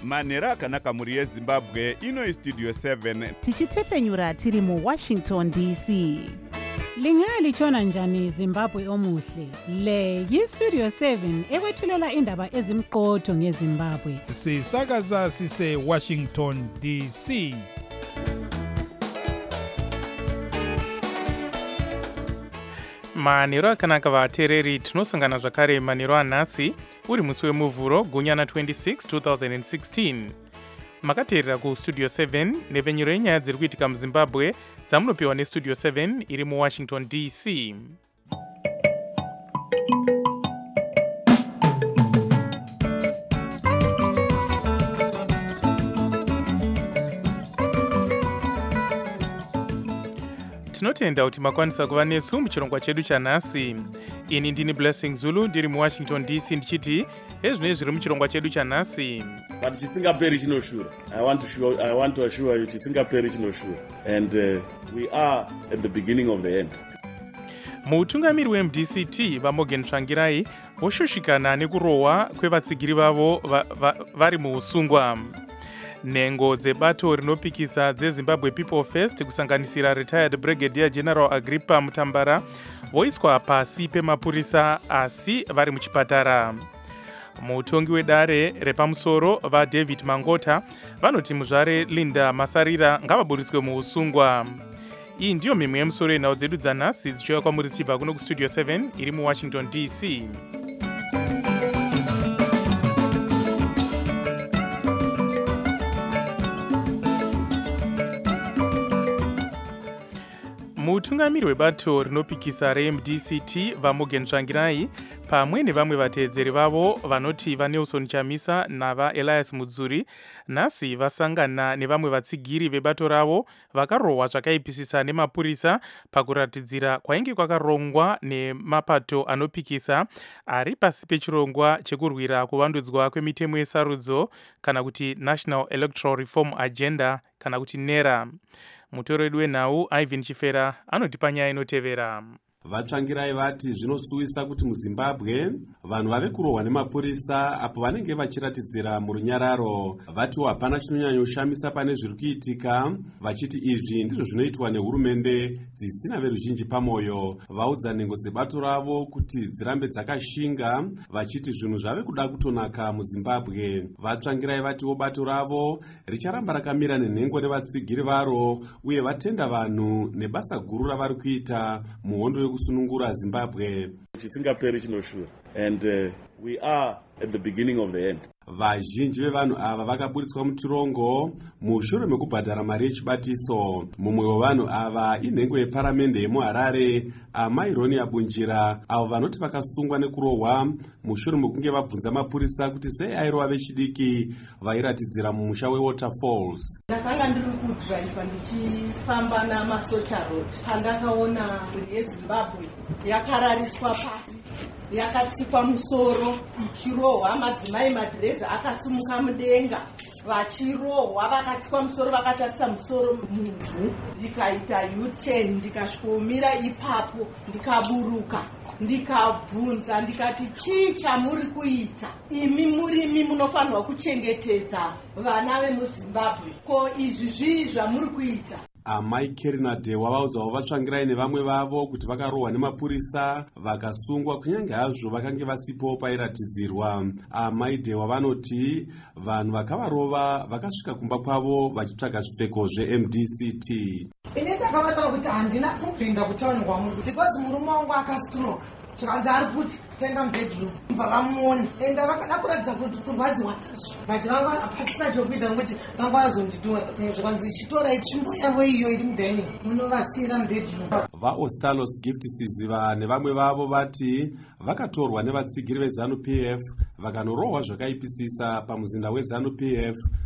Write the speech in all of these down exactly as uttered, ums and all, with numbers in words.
manhero akanaka mhuri yezimbabwe. Ino istudio seven tichitefenyura tiri muwashington D C. Lingalitshona njani Zimbabwe omuhle? Le yistudio seven ekwethulela indaba ezimqotho ngeZimbabwe. Sisakaza sise Washington D C. Manhero akanaka vateereri, tinosangana zvakare manhero anhasi uri musi wemuvhuro gunyana twenty-six twenty sixteen. Makateerera kustudio seven nevenyero yenyaya dziri kuitika muZimbabwe dzamunopiwa nestudio seven iri muWashington D C. Tinotenda kuti makwanisa kuva nesu muchirongwa chedu chanhasi. Ini ndini Blessing Zulu ndiri muWashington D C ndichiti ezvino zviri muchirongwa chedu chanhasi. But chisingaperi chinoshura. I want to show, I want to assure you chisingaperi chinoshura. And uh, we are at the beginning of the end. Mutungamiri weM D C T vaMorgan Tsvangirai voshushikana nekurohwa kwevatsigiri vavo vari muusungwa. Nhengo dzebato rinopikisa dzeZimbabwe People First kusanganisira retired Brigadier General Agrippa Mutambara voiswa pasi pemapurisa asi vari muchipatara. Mutongi wedare repamusoro vaDavid Mangota vanoti muzvare Linda Masarira ngavaburiswe muusungwa. Iyi ndiyo mimwe yemusoro yenhau dzedu dzanhasi dzichiuya kwamuri tichibva kuno kustudio seven iri muWashington D C. Mutungamiri webato rinopikisa reM D C T vaMorgan Tsvangirai pamwe nevamwe vateedzeri vavo vanoti vaNelson Chamisa navaElias Mudzuri nhasi vasangana nevamwe vatsigiri vebato ravo vakarohwa zvakaipisisa nemapurisa pakuratidzira kwainge kwakarongwa nemapato anopikisa ari pasi pechirongwa chekurwira kuvandudzwa kwemitemo yesarudzo kana kuti National Electoral Reform Agenda kana kuti NERA. Mutoro wedu wenhau Ivan Chifera anotipa nyaya inotevera. Vatsvangirai vati zvinosuwisa kuti muZimbabwe vanhu vave kurohwa nemapurisa apo vanenge vachiratidzira murunyararo. Vatiwo hapana chinonyanyoshamisa pane zviri kuitika, vachiti izvi ndizvo zvinoitwa nehurumende dzisina veruzhinji pamwoyo. Vaudza nhengo dzebato ravo kuti dzirambe dzakashinga, vachiti zvinhu zvave kuda kutonaka muZimbabwe. Vatsvangirai vatiwo bato ravo richaramba rakamira nenhengo nevatsigiri varo uye vatenda vanhu nebasa guru ravari kuita muhondo kusunungura Zimbabwe. Chisingaperi chinoshura. And uh, we are at the beginning of the end. Vazhinji vevanhu ava vakaburitswa mutirongo mushure mekubhadhara mari yechibatiso. Mumwe wevanhu ava inhengo yeparamende yemuHarare Amai Ronia Bunjira, avo vanoti vakasungwa nekurohwa mushure mekunge vabvunza mapurisa kuti sei airova vechidiki vairatidzira mumusha weWaterfalls. Ndakanga ndiri kudhiraivha ndichifamba namasocha road pandakaona yeZimbabwe yakarariswa pasi, yakatsikwa musoro ichirohwa, madzimai madhirezi akasimuka mudenga vachirohwa, vakatsikwa musoro, vakatarisa musoro muvhu. Ndikaita U-turn ndikasvikomira ipapo, ndikaburuka ndikabvunza ndikati chii chamuri kuita? Imi murimi munofanirwa kuchengetedza vana vemuZimbabwe, ko izvi zvii zvamuri kuita? Amai Kerina Dewa vaudzawo vatsvangirai nevamwe vavo kuti vakarohwa nemapurisa vakasungwa kunyange hazvo vakange vasipo pairatidzirwa. Amai Dewa vanoti vanhu vakavarova vakasvika kumba kwavo vachitsvaga zvipfeko zveM D C T. Ine ndakavataura kuti handina kupinda kutauni kwangu because murume wangu akastroke. Chikanzi ari kuti tenga mubedroom mva vamuone ende vakada kuratidza kuti kurwadziwa but vanga hapasina chokuita nokuti vanga vazonditora zvikanzi ichitora itsvimbo yavo iyo iri mudhaining munovasiyira mubedroom. VaOstalos Gift Siziva nevamwe vavo vati vakatorwa nevatsigiri veZanu P F vakanorohwa zvakaipisisa pamuzinda weZanu P F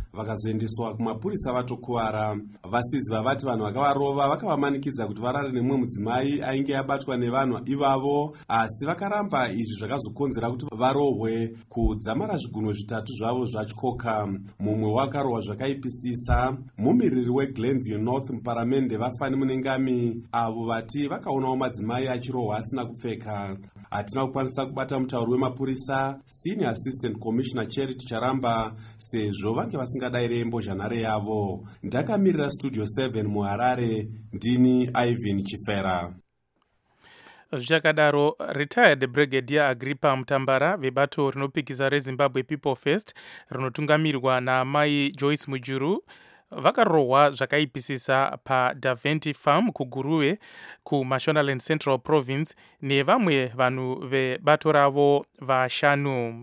vakazoendeswa kumapurisa vatokuvara. Vasizi vavati vanhu vakavarova vakavamanikidza kuti varare nemumwe mudzimai ainge abatwa nevanhu ivavo, asi vakaramba. Izvi zvakazokonzera kuti varohwe kudzamara zvigunwe zvitatu zvavo zvatyoka. Mumwe wakarohwa zvakaipisisa mumiriri weGlenview North muparamende vafani munengami, avo vati vakaonawo madzimai achirohwa asina kupfeka. Hatina kukwanisa kubata mutauri wemapurisa Senior Assistant Commissioner Charity Charamba sezvo vange vasingadayire mbozhanhare yavo. Ndakamirira Studio seven muHarare, ndini Ivan Chifera. Zvichakadaro, retired brigadier Agrippa Mutambara vebato rinopikisa reZimbabwe People First rinotungamirwa naamai Joyce Mujuru vakarohwa zvakaipisisa paDaventi Farm kuGuruwe kuMashonaland Central Province nevamwe vanhu vebato ravo vashanu.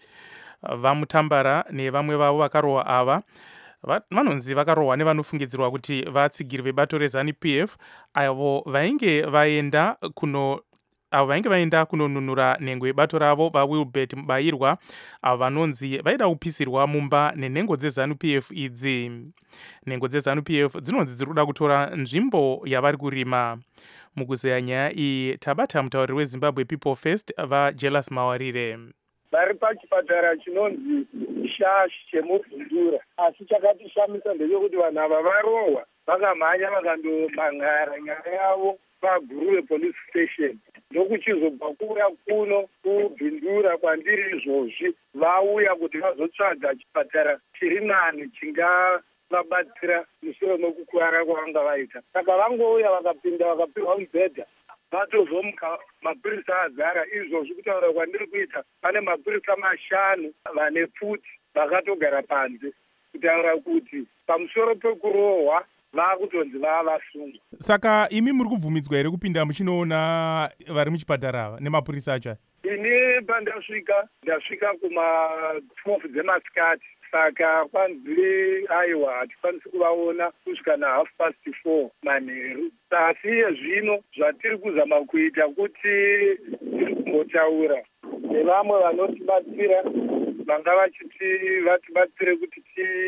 Vamutambara nevamwe vavo vakarohwa ava vanonzi vakarohwa nevanofungidzirwa kuti vatsigiri vebato reZANU-P F avo vainge vaenda kuno avo vainge vaenda kunonunura nhengo yebato ravo vaWilbert Mubayirwa, avo vanonzi vaida kupisirwa mumba nenhengo dzeZANU-P F idzi. Nhengo dzeZANU-P F dzinonzi dziri kuda kutora nzvimbo yavari kurima. Mukuzeya nyaya iyi tabata mutauriri weZimbabwe People First vaJelas Mawarire. Vari pachipatara chinonzi Shashi chemubvundura, asi chakatishamisa ndechekuti vanhu ava varohwa vakamhanya vakandomangara nyaya yavo paGuruwe Police Station. Ndokuchizobva kuuya kuno kubvindura kwandiri izvozvi vauya kuti vazotsvaga chipatara chiri nani chingavabatsira mushure mekukuvara kwavanga vaita. Saka vangouya vakapinda vakapihwa mubhedha vatozomuka mapurisa azara. Izvozvi kutaura kwandiri kuita pane mapurisa mashanu vane pfuti vakatogara panze kutaura kuti pamusoro pekurohwa vakutonzi vava vasungwa. Saka imi muri kubvumidzwa here kupinda muchinoona vari muchipatara ava nemapurisa acho? Ini pandasvika ndasvika kuma twelve dzemasikati, saka kwanzi aiwa hatikwanisi kuvaona kusvika na half past four manheru. Asi zvino zvatiri kuzama kuita kuti tiri kumbotaura nevamwe vanotibatsira vanga vachiti vatibatsire kuti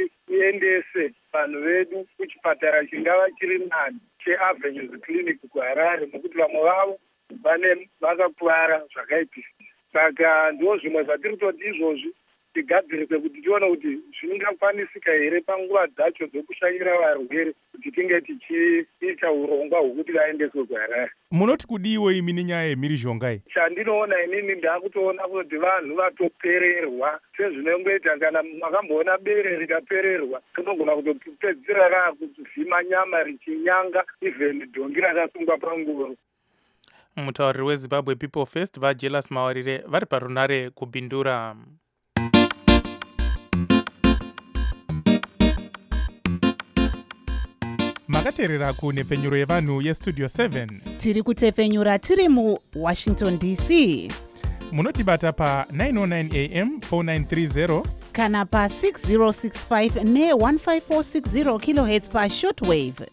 tiendese vanhu vedu kuchipatara chingava chiri nani cheAvenues Clinic kuHarare, nekuti vamwe vavo vane vakakuvara zvakaipisisa. Saka ndo zvimwe zvatiri kutoti izvozvi tigadzirise kuti tione kuti zvingakwanisika here panguva dzacho dzokushanyira varwere kuti tinge tichiita urongwa hwokuti vaendeswe kuHarare. Munoti kudiwo imi nenyaya yemhirizhonga iyi? Chandinoona inini ndakutoona kuti vanhu vatopererwa sezvinongoita kana makamboona bere rikapererwa rinogona kutopedzisira rakuvhima nyama richinyanga even dhongi rakasungwa pangoro. Mutauriri weZimbabwe People First vaJelas Mawarire vari parunare kubhindura. Makateerera kunhepfenyuro yevanhu yeStudio seven. Tiri kutefenyura tiri muWashington D C. Munotibata pa nine oh nine A M four nine three zero kana pa six zero six five ne one five four six zero kilohertz pa shortwave.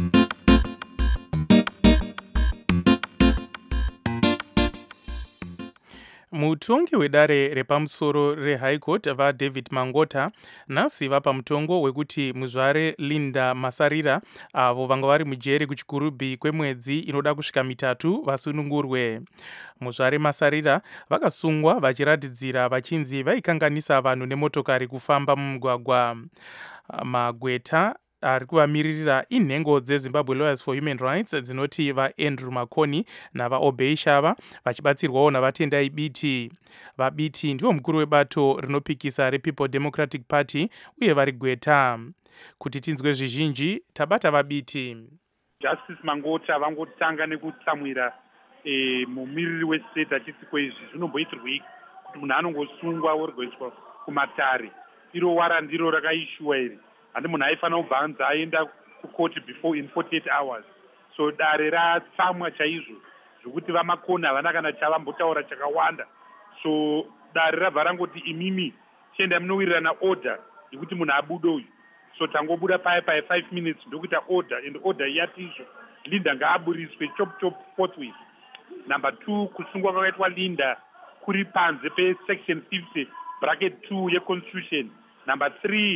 Mutongi wedare repamusoro reHigh Court vaDavid Mangota nhasi vapa mutongo wekuti muzvare Linda Masarira avo vanga vari mujeri kuchikurubi kwemwedzi inoda kusvika mitatu vasunungurwe. Muzvare Masarira vakasungwa vachiratidzira vachinzi vaikanganisa vanhu nemotokari kufamba mumugwagwa. Magweta ari kuvamiririra inhengo dzeZimbabwe Lawyers for Human Rights dzinoti vaAndrew Makoni navaObey Shava vachibatsirwawo navatendai Biti. VaBiti ndivo mukuru webato rinopikisa rePeople Democratic Party uye vari gweta. Kuti tinzwe zvizhinji tabata vaBiti. Justice Mangota vangotanga nekutsamwira e, mumiriri westate achiti kwezvi zvinomboitirwei kuti munhu anongosungwa origoiswa kumatare. Iro wara ndiro rakaishuwa iri. Handi munhu aifanira kubva anzi aenda kukoti before in forty-eight hours. So dare ratsamwa chaizvo zvokuti vamakoni havana kana chavambotaura chakawanda. So dare rabva rangoti imimi chienda munowirirana order yekuti munhu abude uyu. So tangobuda paya paya five minutes ndokuita order and order yati izvo Linda ngaaburiswe chop chop forthwith. Number two, kusungwa kwakaitwa Linda kuri panze pe section fifty bracket two ye constitution. Number three,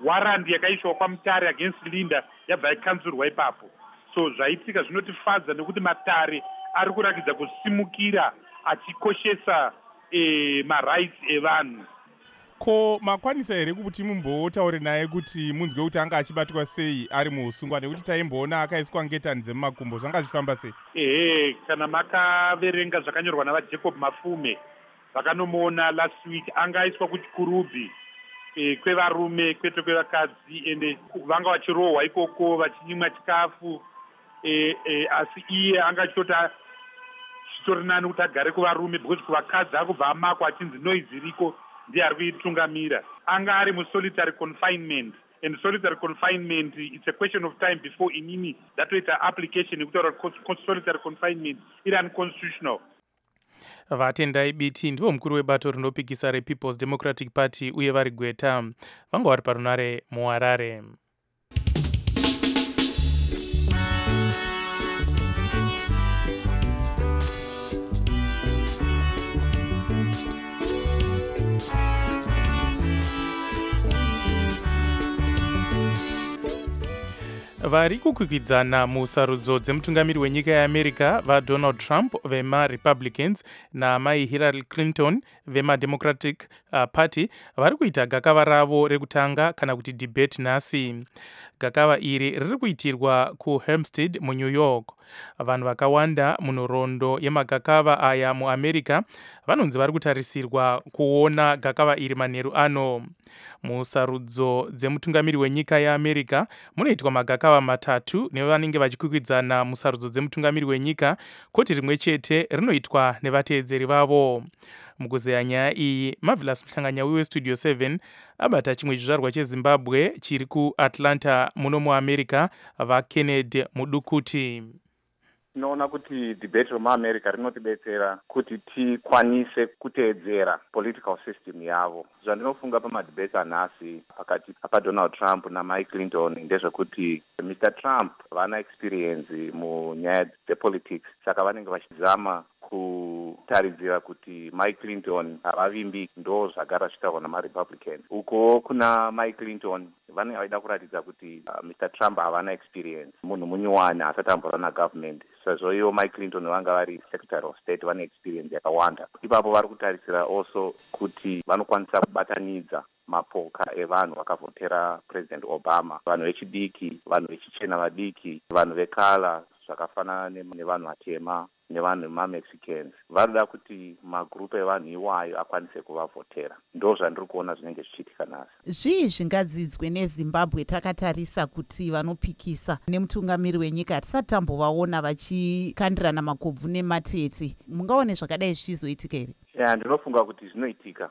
warandi yakaiswa kwamutare against Linda yabva yakanzurwa ipapo. So zvaitika zvinotifadza nekuti matare ari kurakidza kusimukira achikoshesa eh, marights evanhu. Ko makwanisa here kuti mumbotaure naye kuti munzwe kuti anga achibatwa sei ari muusungwa, nekuti taimboona akaiswa ngetani dzemumakumbo, zvanga zvifamba sei? Ehe, kana makaverenga zvakanyorwa navaJacob Mafume vakanomuona last week, anga aiswa kuchikurubhi e, kwevarume kwete kwevakadzi, ende vanga vachirohwa ikoko vachinyimwa chikafu e, e, asi iye anga achitota chitori nani kuti agare kuvarume because kuvakadzi akubva amakwa achinzi noise iriko ndiye ari kuitungamira. Anga ari musolitary confinement, and solitary confinement, it's a question of time before inini datoita application yekutaura kuti solitary confinement iri unconstitutional. Vatendai Biti ndivo mukuru webato rinopikisa rePeople's Democratic Party uye vari Gweta, vanga vari parunare muHarare. Vari kukwikwidzana musarudzo dzemutungamiri wenyika yeAmerica vaDonald Trump vemaRepublicans namai Hillary Clinton vemaDemocratic uh, Party vari kuita gakava ravo rekutanga kana kuti debate nhasi. Gakava iri riri kuitirwa kuHempstead muNew York. Vanhu vakawanda munhoroondo yemagakava aya muAmerica vanonzi vari kutarisirwa kuona gakava iri manheru ano. Musarudzo dzemutungamiri wenyika yeAmerica munoitwa magakava matatu nevanenge vachikwikwidzana musarudzo dzemutungamiri wenyika, koti rimwe chete rinoitwa nevateedzeri vavo. Mukuzeya nyaya iyi, Marvelous Mhlanganya weStudio seven abata chimwe chizvarwa cheZimbabwe chiri kuAtlanta muno muAmerica, vaKennedy Mudukuti. Tinoona kuti debate romuAmerica rinotibetsera kuti tikwanise kuteedzera political system yavo. Zvandinofunga pamadebate anhasi pakati paDonald Trump naMike Clinton ndezvekuti Mister Trump vana experience munyaya dzepolitics, saka vanenge vachizama kutaridzira kuti Mike Clinton havavimbi, ndo zvagara zvitaurwa namaRepublicans. Uko kuna Mike Clinton vanenge vaida kuratidza kuti uh, Mister Trump havana experience, munhu munyuwani asati amborwa nagovernment. Sezvo ivo Mike Clinton vanga vari Secretary of State, vane experience yakawanda. Ipapo vari kutarisira also kuti vanokwanisa kubatanidza mapoka evanhu vakavhotera President Obama, vanhu vechidiki, vanhu vechichena vadiki, vanhu vekala zvakafanana nevanhu vatema nevanhu vemaMexicans. Varida kuti magrupu evanhu iwayo akwanise kuvavhotera. Ndo zvandiri kuona zvinenge zvichiitika nhasi. Zvii zvingadzidzwe neZimbabwe takatarisa kuti vanopikisa nemutungamiri wenyika hatisati tambovaona vachikandirana makobvu nematete? Mungaone zvakadai zvichizoitika here? Ya, ndinofunga kuti zvinoitika.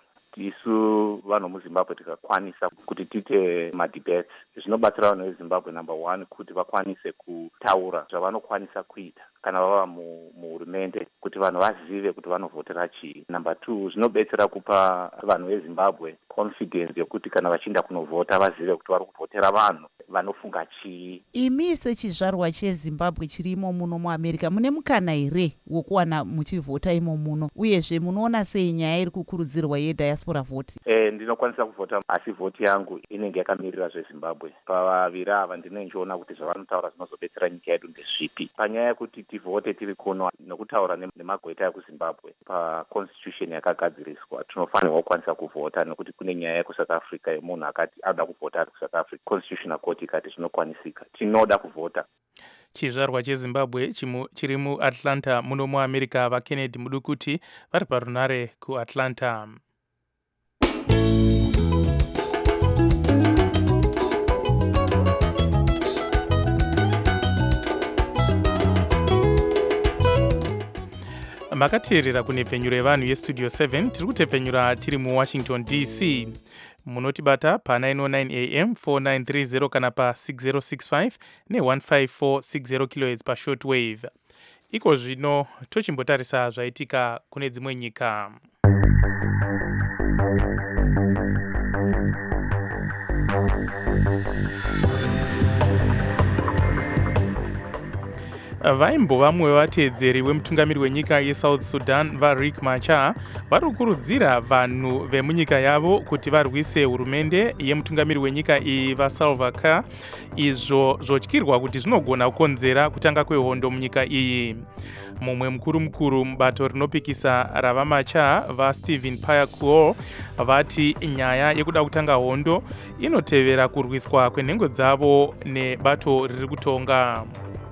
Isu vanhu muZimbabwe tikakwanisa kuti tiite madebates, zvinobatsira vanhu veZimbabwe number one kuti vakwanise kutaura zvavanokwanisa kuita kana vava muhurumende, kuti vanhu vazive kuti vanovhotera chii. Number two, zvinobetsera kupa vanhu veZimbabwe confidence yokuti kana vachienda kunovhota vazive kuti vari kuvhotera vanhu vanofunga chii. Imi sechizvarwa cheZimbabwe chirimo muno muAmerica mune mukana here wokuwana muchivhota imo muno, uyezve munoona sei nyaya iri kukurudzirwa yediaspora vote? Eh, ndinokwanisa kuvhota asi vhoti yangu inenge yakamirira zveZimbabwe. Pavaviri ava ndinenjiona kuti zvavanotaura zvinozobetsera nyika yedu ndezvipi. Panyaya yekuti tivhote tiri kuno nokutaura nemagweta ekuZimbabwe paconstitution yakagadziriswa, tinofanirwa kukwanisa kuvhota nekuti kune nyaya yekuSouth Africa yemunhu akati ada kuvhota ari kuSouth Africa, constitutional court ikati zvinokwanisika, tinoda kuvhota. Chizvarwa cheZimbabwe chiri muAtlanta muno muAmerica, vaKennedy Mudukuti vari parunare kuAtlanta. Makateerera kunepfenyuro yevanhu yeStudio seven, tiri kutepfenyura tiri muWashington D C. Munotibata pa nine oh nine A M four nine three zero kana pa six zero six five ne one five four six zero kilohertz pa shortwave. Iko zvino tochimbotarisa zvaitika kune dzimwe nyika. Vaimbova vamwe vateedzeri wemutungamiri wenyika yeSouth Sudan vaRiek Machar vari kukurudzira vanhu vemunyika yavo kuti varwise hurumende yemutungamiri wenyika iyi vaSalva Kiir, izvo zvotyirwa kuti zvinogona kukonzera kutanga kwehondo munyika iyi. Mumwe mukuru mukuru mubato rinopikisa ravamachar vaStephen Pyakuol vati nyaya yekuda kutanga hondo inotevera kurwiswa kwenhengo dzavo nebato riri kutonga.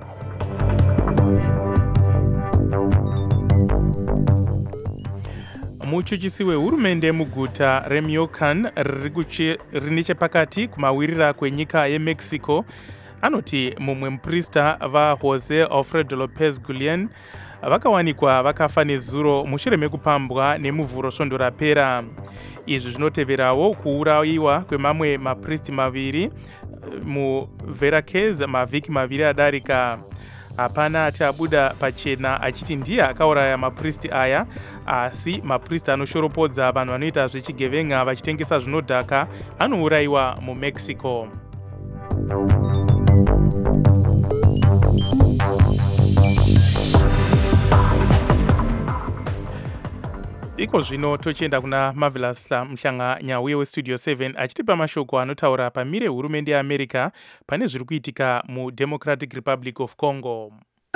Muchuchisi wehurumende muguta reMichoacan riri nechepakati kumawirira kwenyika yeMexico anoti mumwe muprista vaJose Alfredo Lopez Guillen vakawanikwa vakafa nezuro mushure mekupambwa nemuvhuro svondo rapera. Izvi zvinoteverawo kuurayiwa kwemamwe mapristi maviri muVeracruz mavhiki maviri adarika. Hapana ati abuda pachena achiti ndiye akauraya mapristi aya, asi mapristi anoshoropodza vanhu vanoita zvechigevenga vachitengesa zvinodhaka anourayiwa muMexico. Iko zvino tochienda kuna Marvelous Mhlanga Nyauye weStudio seven achitipa mashoko anotaura pamire hurumende yeAmerica pane zviri kuitika muDemocratic Republic of Congo.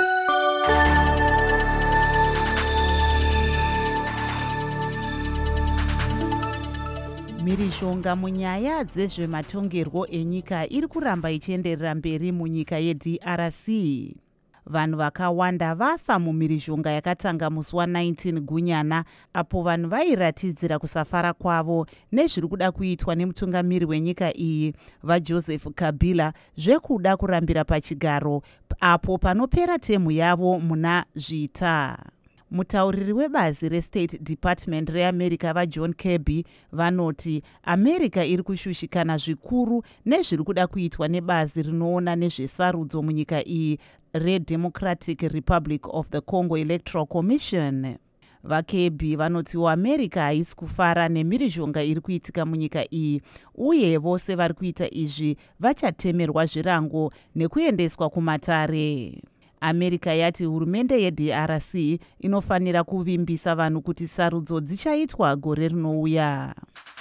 Mhirishonga munyaya dzezvematongerwo enyika iri kuramba ichienderera mberi munyika yeD R C. Vanhu vakawanda vafa mumhirishonga yakatanga musi wa19 Gunyana, apo vanhu vairatidzira kusafara kwavo nezviri kuda kuitwa nemutungamiri wenyika iyi vaJoseph Kabila zvekuda kurambira pachigaro apo panopera temu yavo muna zvita. Mutauriri webazi reState Department reAmerica vaJohn Kirby vanoti America iri kushushikana zvikuru nezviri kuda kuitwa nebazi rinoona nezvesarudzo munyika iyi reDemocratic Republic of the Congo Electoral Commission. VaKirby vanotiwo America haisi kufara nemhirishonga iri kuitika munyika iyi, uye vose vari kuita izvi vachatemerwa zvirango nekuendeswa kumatare. America yati hurumende yeD R C inofanira kuvimbisa vanhu kuti sarudzo dzichaitwa gore rinouya.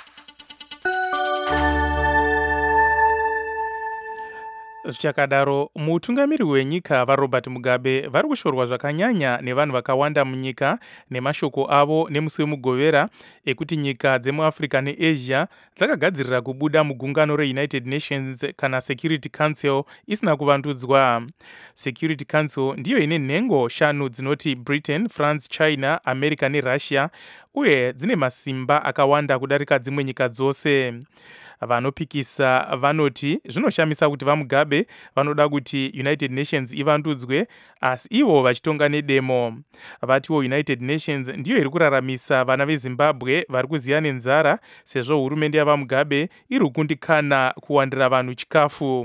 Zvichakadaro, mutungamiri wenyika vaRobert Mugabe vari kushorwa zvakanyanya nevanhu vakawanda munyika nemashoko avo nemusi wemugovera ekuti nyika dzemuAfrica neAsia dzakagadzirira kubuda mugungano reUnited Nations kana Security Council isina kuvandudzwa. Security Council ndiyo ine nhengo shanu dzinoti Britain, France, China, America neRussia, uye dzine masimba akawanda kudarika dzimwe nyika dzose. Vanopikisa vanoti zvinoshamisa kuti vaMugabe vanoda kuti United Nations ivandudzwe, asi ivo vachitonga nedemo. Vatiwo United Nations ndiyo iri kuraramisa vana veZimbabwe vari kuziya nenzara, sezvo hurumende yavaMugabe iri kukundikana kuwandira vanhu chikafu.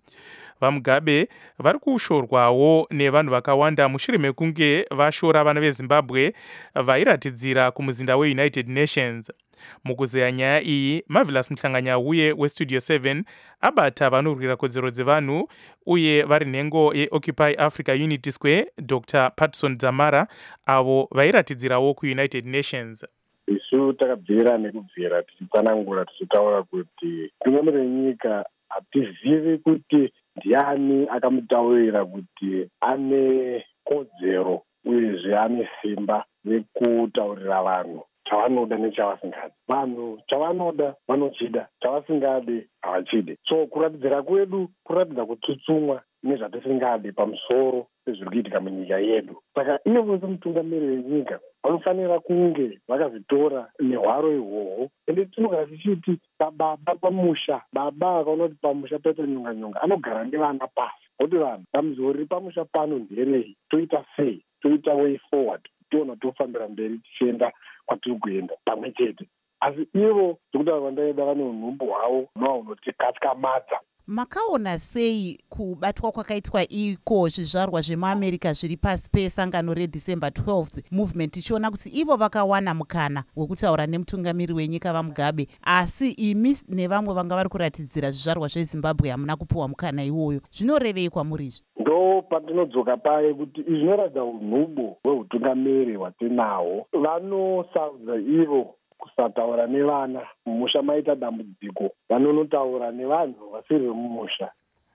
VaMugabe vari kushorwawo nevanhu vakawanda mushure mekunge vashora vana veZimbabwe vairatidzira kumuzinda weUnited Nations. Mukuzeya nyaya iyi, Marvelous Mhlanga Nyauye weStudio seven abata vanorwira kodzero dzevanhu uye vari nhengo yeOccupy Africa Unity Square Doctor Patson Dzamara avo vairatidzirawo kuUnited Nations. Isu takabvira nekubvira tichitsanangura tichitaura kuti tungamiri wenyika hatizivi kuti ndiani akamutaurira kuti ane kodzero uyezve ane simba rekutaurira vanhu chavanoda nechavasingadi. Vanhu chavanoda vanochida, chavasingadi havachidi. So kuratidzira kwedu kuratidza kutsutsumwa nezvatisingadi pamusoro pezviri kuitika munyika yedu. Saka ivo semutungamiri wenyika vanofanira kunge vakazvitora nehwaro ihwohwo. Ende tinogara tichiti pababa pamusha, baba akaona kuti pamusha paita nyonga nyonga anogara nevana pasi. Kuti vanhu pamuzi riri pamusha pano nderei, toita sei, toita way forward, tiona tofambira mberi tichienda kwatiri kuenda pamwe chete. Asi ivo zvokuti vandaida vane unhumbu hwavo hunova hunotikatyamadza. Makaona sei kubatwa kwakaitwa iko zvizvarwa zvemuAmerica zviri pasi pesangano reDecember twelfth movement, tichiona kuti ivo vakawana mukana wekutaura nemutungamiri wenyika vaMugabe, asi imi nevamwe vanga vari kuratidzira zvizvarwa zveZimbabwe hamuna kupiwa mukana iwoyo. Zvinorevei kwamuri izvi? ndo patinodzoka paye kuti izvi zvinoratidza unhubo hweutungamiri hwatinahwo. Vanosaudza ivo kusataura nevana mumusha maita dambudziko, vanonotaura nevanhu vasiri vemumusha.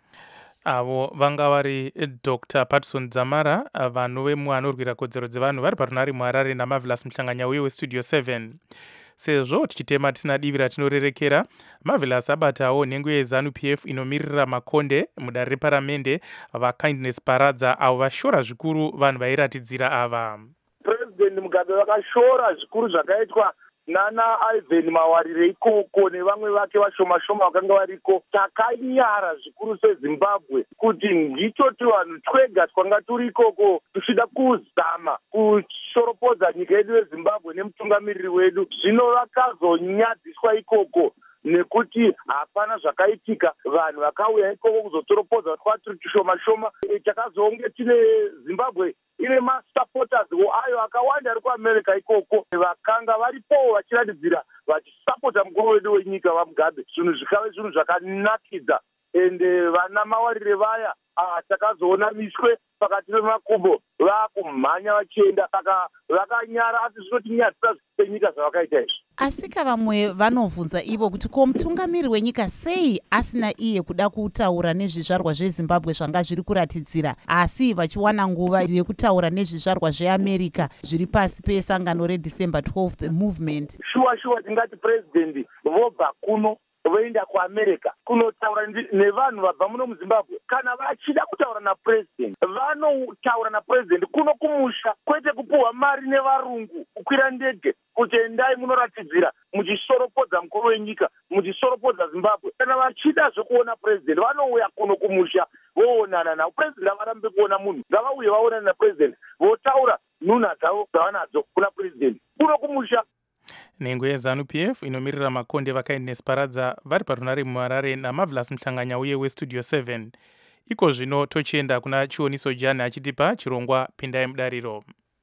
Avo vanga vari Dr Patson Dzamara, vanhu vemwe vanorwira kodzero dzevanhu vari parunare muHarare, naMarvelous Muhlanganya uye weStudio seven. Sezvo tichitema tisina divi ratinorerekera, Marvelous abatawo nhengo yeZANU P F inomirira makonde mudare reparamende, vaKindness Paradza avo vashora zvikuru vanhu vairatidzira ava. President Mugabe vakashora zvikuru zvakaitwa nana Ivan Mawarire ikoko nevamwe vake vashoma shoma vakanga variko. Takanyara zvikuru seZimbabwe kuti nditoti vanhu twega twanga turi ikoko tuchida kuzama kushoropodza nyika yedu yeZimbabwe nemutungamiriri wedu. Zvino vakazonyadziswa ikoko nekuti hapana zvakaitika, vanhu vakauya ikoko kuzotoropodza vatwa turi tushoma shoma. Takazonge tine Zimbabwe ine masupporters ayo akawanda ari kuAmerica ikoko, vakanga varipo vachiratidzira vachisapota mukuru wedu wenyika vaMugabe. Zvinhu zvikave zvinhu zvakanakidza, ende vana Mawarire vaya takazoona miswe pakati pemakumbo vakumhanya vachienda, saka vakanyara, asi zvinotinyadzisa senyika zvavakaita izvi. Asika vamwe vanovhunza ivo kuti ko mutungamiri wenyika sei asina iye kuda kutaura nezvizvarwa zveZimbabwe zvanga zviri kuratidzira, asi vachiwana nguva yekutaura nezvizvarwa zveAmerica zviri pasi pesangano reDecember twelfth movement. Shuwa shuwa tingati president vobva kuno voenda kuAmerica kunotaura nevanhu vabva muno muZimbabwe. Kana vachida kutaura napresident vanotaura napresident kuno kumusha, kwete kupuhwa mari nevarungu kukwira ndege kuti endai munoratidzira muchisoropodza mukuru wenyika, muchisoropodza Zimbabwe. Kana vachida zvekuona president vanouya kuno kumusha voonana nawo. President avarambe kuona munhu, ngavauye vaonane napresident votaura nhunha dzavo dzavanadzo kuna president kuno kumusha. Nhengo yeZANU P F inomirira makonde vaKindness Paradza vari parunare muHarare naMarvelous Muhlanganya uye weStudio seven. Iko zvino tochienda kuna Chioniso Jani achitipa chirongwa Pindai Mudariro.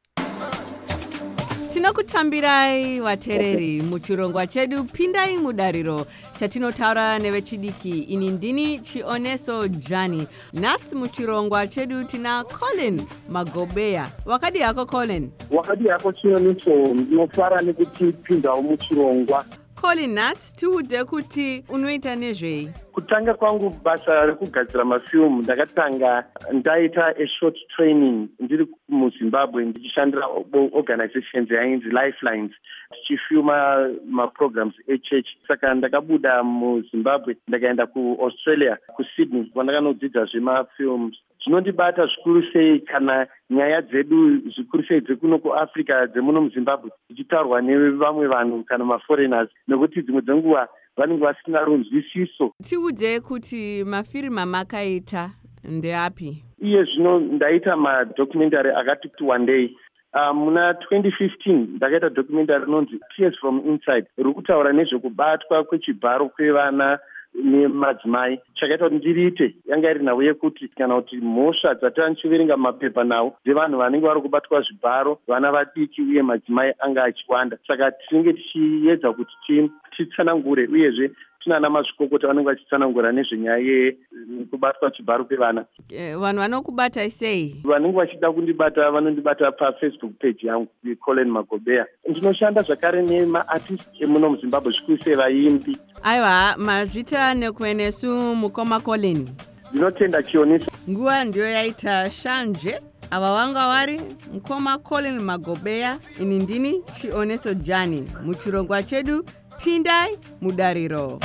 Tinokutambirai vatereri muchirongwa chedu Pindai Mudariro chatinotaura nevechidiki. Ini ndini Chioneso Jani. Nhasi muchirongwa chedu tina Colin Magobeya. Wakadi yako Colin? Wakadi yako Chioniso, nofara nekuti pindawo muchirongwa. Colin, nhasi tiudze kuti unoita nezvei? Kutanga kwangu basa rekugadzira mafilmu ndakatanga ndaita a short training ndiri muZimbabwe ndichishandira organizations yainzi Lifelines tichifilma maprograms echurch. Saka ndakabuda muZimbabwe ndakaenda kuAustralia kuSydney kwandakanodzidza zvemafilms. Zvinondibata zvikuru sei kana nyaya dzedu zvikuru sei dzekuno kuAfrica dzemuno muZimbabwe dzichitaurwa nevamwe vanhu kana maforeigners, nekuti dzimwe dzenguva vanenge vasina runzwisiso. Tiudze kuti mafilmu amakaita ndeapi? Iye zvino ndaita madocumentary akati kuti one day. Uh, muna twenty fifteen ndakaita documentary inonzi Tears from Inside, riri kutaura nezvekubatwa kwechibharo kwevana nemadzimai. Chakaita kuti ndiriite yanga iri nhau yekuti kana kuti mhosva dzatanichiverenga mapepa nawo dzevanhu vanenge vari kubatwa zvibharo, vana vadiki uye madzimai anga achiwanda. Saka tinenge tichiedza kuti titsanangure, uyezve tinana mazvikokota vanenge vachitsanangura nezvenyaya yekubatwa chibharo kwevana. Eh, vanhu vanokubata sei? Vanenge vachida kundibata vanondibata paFacebook page yangu Colin Magobeya. Ndinoshanda zvakare nemaartist emuno muZimbabwe, zvikuru sei vaimbi. Aiwa, mazvita nekwenesu mukoma Colin. Ndinotenda Chioniso. Nguva ndiyo yaita shanje. Ava wanga vari mukoma Colin Magobeya. Ini ndini Chioneso Jani muchirongwa chedu Pindai Mudariro.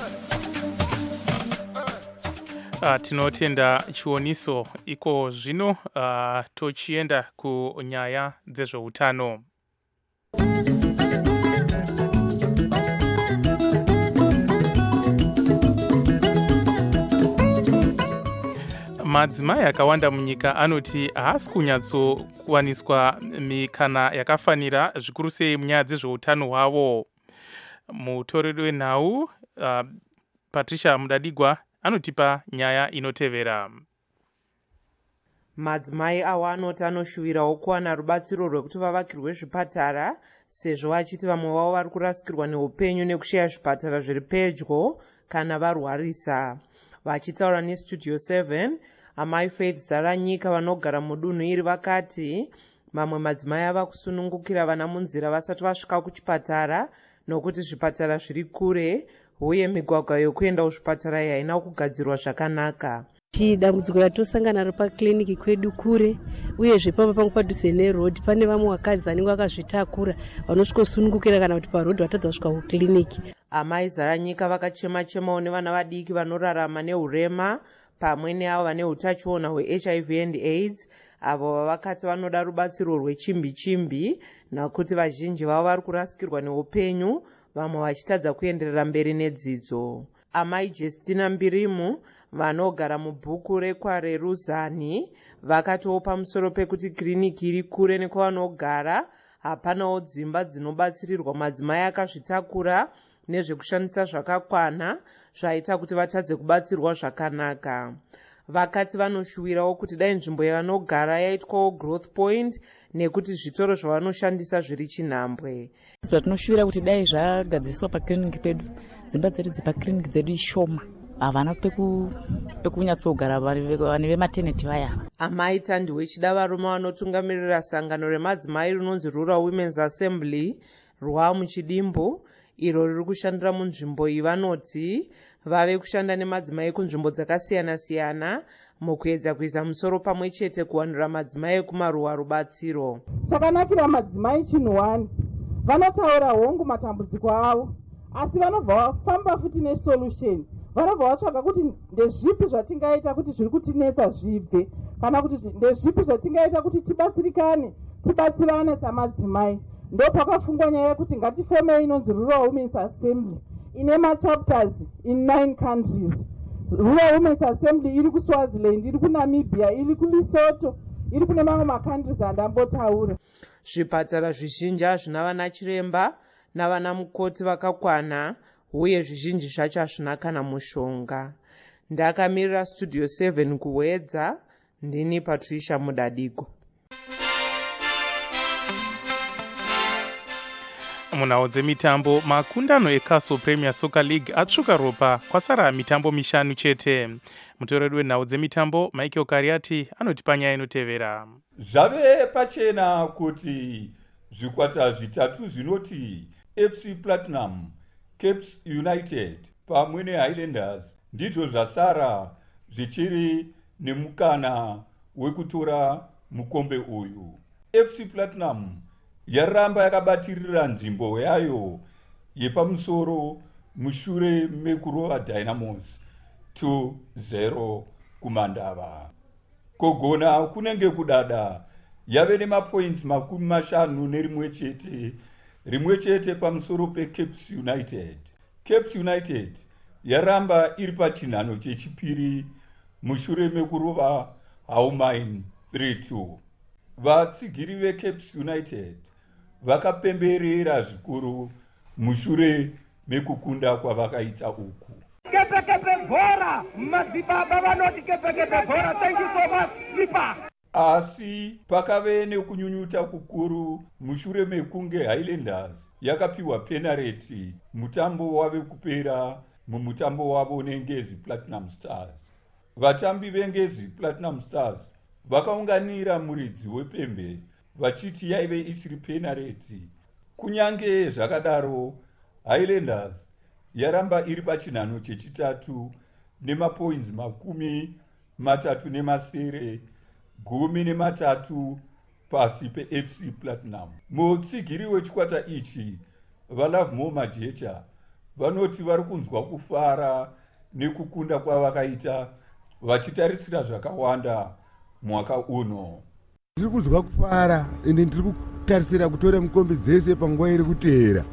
Uh, tinotenda Chioniso. Iko zvino uh, tochienda kunyaya dzezveutano. Madzimai akawanda munyika anoti haasi kunyatsokuwaniswa mikana yakafanira, zvikuru sei munyaya dzezveutano hwavo. Mutoreri wenhau uh, Patricia Mudadigwa anotipa nyaya inotevera. Madzimai awa anoti anoshuvirawo kuwana rubatsiro rwekuti vavakirwe zvipatara, sezvo vachiti vamwe vavo vari kurasikirwa neupenyu nekushaya zvipatara zviri pedyo kana varwarisa. Vachitaura neStudio seven, amai Faith Zaranyika vanogara mudunhu iri vakati mamwe madzimai ava kusunungukira vana munzira vasati vasvika kuchipatara nokuti zvipatara zviri kure uye migwagwa yokuenda kuzvipatara iyi haina kugadzirwa zvakanaka. Dambudziko ratosangana naro pakiliniki kwedu kure uyezve pamba pangu padhuze nerodhi pane vamwe vakadzi vanenge vakazvitakura vanosvikosunungukira kana kuti parodhi vatadza kusvika kukiliniki. Amai Zaranyika vakachema-chemawo nevana vadiki vanorarama neurema pamwe neavo vane utachiona hwe-H I V and AIDS avo vavakati vanoda rubatsiro rwechimbi-chimbi nakuti vazhinji vavo vari kurasikirwa neupenyu vamwe vachitadza kuenderera mberi nedzidzo. Amai Justina Mbirimu vanogara mubhuku rekwaReruzani vakatiwo pamusoro pekuti kiriniki iri kure nekwavanogara hapanawo dzimba dzinobatsirirwa madzimai akazvitakura nezvekushandisa zvakakwana zvaita kuti vatadze kubatsirwa zvakanaka. Vakati vanoshuwirawo kuti dai nzvimbo yavanogara yaitwawo growth point nekuti zvitoro zvavanoshandisa zviri chinhambwe. Zvatinoshuwira kuti dai zvagadziswa pakiriniki pedu dzimba dzedu dzepakiriniki dzedu ishoma havana pekunyatsogara vane vemateneti vaya. Amai Tandiwe Chidavarume vanotungamirira sangano remadzimai rinonzi Rural Women's Assembly rwa muchidimbo iro riri kushandira munzvimbo iyi vanoti vave kushanda nemadzimai kunzvimbo dzakasiyana-siyana mukuedza kuisa musoro pamwe chete kuwanira madzimai ekumaruwa rubatsiro. Chakanakira madzimai chinhu wani vanotaura hongu matambudziko avo asi vanobva vafamba futi nesolution. Vanobva vatsvaga kuti ndezvipi zvatingaita kuti zviri kutinetsa zvibve kana kuti ndezvipi zvatingaita kuti tibatsirikane tibatsirane samadzimai. Ndo pakafungwa nyaya yekuti ngatifomei inonzi Rural Women's Assembly ine machapters in nine countries. Rural Women's Assembly iri kuSwaziland, iri kuNamibia, iri kuLesotho, iri kune mamwe makountries andambotaura. Zvipatara zvizhinji hazvina vana chiremba navana mukoti vakakwana uye zvizhinji zvacho hazvina kana mushonga. Ndakamirira Studio seven kuwedza, ndini Patricia Mudadigo. Munhau dzemitambo, makundano eCastle Premier Soccer League atsvuka ropa kwasara mitambo mishanu chete. Mutoreri wenhau dzemitambo Michael Kariati anoti panyaya inotevera. Zvave pachena kuti zvikwata zvitatu zvinoti F C Platinum, Caps United pamwe neHighlanders ndizvo zvasara zvichiri nemukana wekutora mukombe uyu. F C Platinum yaramba yakabatirira nzvimbo yayo yepamusoro mushure mekurova Dynamos two zero kumandava. Kogona kunenge kudada yave nemapoints makumi mashanu nerimwe chete rimwe chete pamusoro peCaps United. Caps United yaramba iri pachinhano chechipiri mushure mekurova Haumain three two. Vatsigiri veCaps United vakapemberera zvikuru mushure mekukunda kwavakaita uku. Kepekepe bhora madzibaba vanoti kepekepe bhora. Thank you so much Stipa. Asi pakave nekunyunyuta kukuru mushure mekunge Highlanders yakapiwa penalty mutambo wave kupera mumutambo wavo neNgezi Platinum Stars. Vatambi veNgezi Platinum Stars vakaunganira muridzi wepembe vachiti yaive isiri penalty. Kunyange zvakadaro Highlanders yaramba iri pachinhano chechitatu nemapoints makumi matatu nemasere gumi nematatu pasi peF C Platinum. Mutsigiri wechikwata ichi vaLovemore Majecha vanoti vari kunzwa kufara nekukunda kwavakaita vachitarisira zvakawanda mwaka uno. Ndiri kuzwa kufara ende ndiri kutarisira kutora mukombe dzese panguva iri kuteera.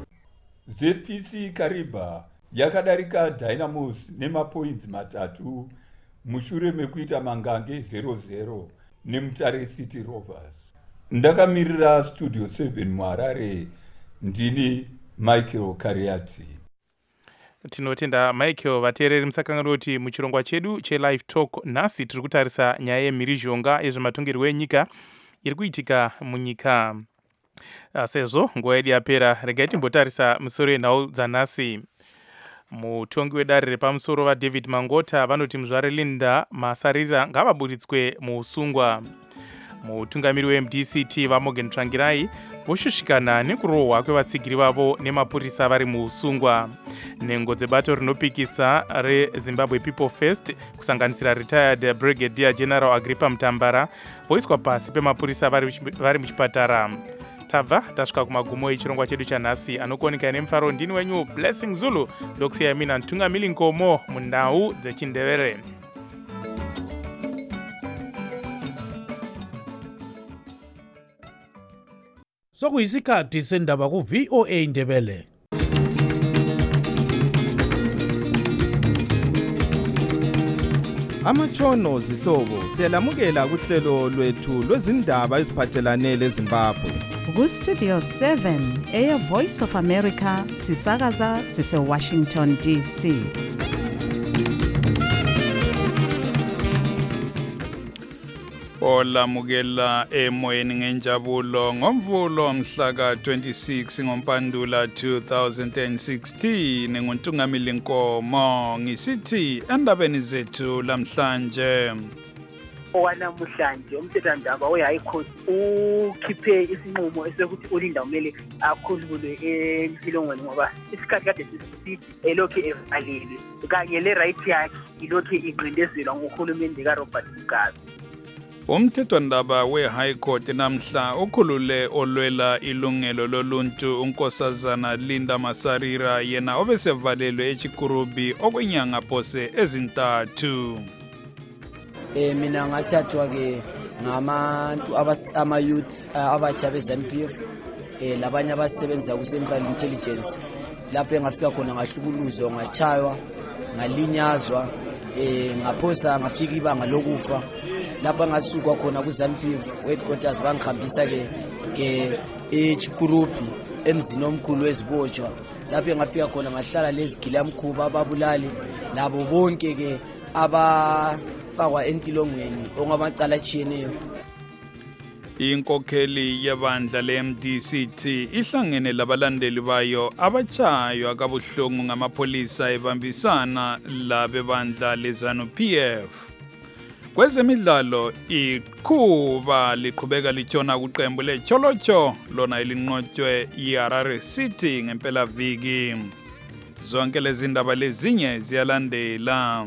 Z P C Kariba yakadarika Dynamos nemapoints matatu mushure mekuita mangange zero zero neMutare City Rovers. Ndakamirira Studio seven muHarare, ndini Michael Kariati. Tinotenda Michael. Vateereri musakanganwa kuti muchirongwa chedu cheLive Talk nhasi tiri kutarisa nyaya yemhirizhonga yezvematongerwo enyika iri kuitika munyika. Sezvo nguva yedu yapera, regai timbotarisa misoro yenhau dzanhasi. mutongi wedare repamusoro vaDavid Mangota vanoti muzvare Linda Masarira ngavaburitswe muusungwa. Mutungamiri weM D C T vaMorgan Tsvangirai voshushikana nekurohwa kwevatsigiri vavo nemapurisa vari muusungwa. Nhengo dzebato rinopikisa reZimbabwe People First kusanganisira retired Brigadier General Agrippa Mutambara voiswa pasi pemapurisa vari muchipatara. Tabva tasvika kumagumo echirongwa chedu chanhasi. Anokuoneka nemufaro ndini wenyu Blessing Zulu ndokusiya mina Ntungamiri Nkomo munhau dzeChindevere. Sokuyisikhathi sendaba ku V O A Ndebele. Amatshono zihlobo siyalamukela kuhlelo lwethu lwezindaba eziphathelane leZimbabwe. Ku Studio seven Air Voice of America sisakaza sise Washington D C. Olamukela emoyeni ngenjabulo ngomvulo mhla ka twenty-six ngoMpandula two thousand sixteen nguNtungamiri Nkomo ngisithi endabeni zethu lamhlanje. Owanamuhlanje umthethwandaba we-High Court ukhiphe isinqumo esekuthi uLinda kumele akhululwe emfilongweni ngoba isikhathi kade siside elokhu evalile kanye le-right yakhe ilokhu inqindezelwa nguhulumende kaRobert Mugabe. Umthethwandaba we-High Court namhla ukhulule olwela ilungelo loluntu unkosazana Linda Masarira yena obesevalelwe eChikurubi okwenyanga phose ezintathu. Eh mina ngathathwa ke ngabantu ama youth abatsha beZANU P F eh labanye abasebenza ku Central Intelligence lapho engafika khona ngahlukuluzwa ngachaywa ngalinyazwa eh ngaphosa ngafika ibanga lokufa lapha ngasuka khona ku ZANU P F headquarters bangikhambisa ke ke eChikurubi emzini omkhulu wezibotshwa lapho ngafika khona ngahlala lezigilamkhuba ababulali labo bonke ke aba fakwa entilongweni ongabacala achiyeneyo. Inkokheli yebandla le-M D C T ihlangene labalandeli bayo abachayo akabuhlungu ngamapolisa ebambisana labebandla leZANU P F. Kwezemidlalo iqhuba liqhubeka litshona kuqembu leCholocho lona elinqotshwe yiHarare City ngempela viki. Zonke lezi ndaba lezinye ziyalandela.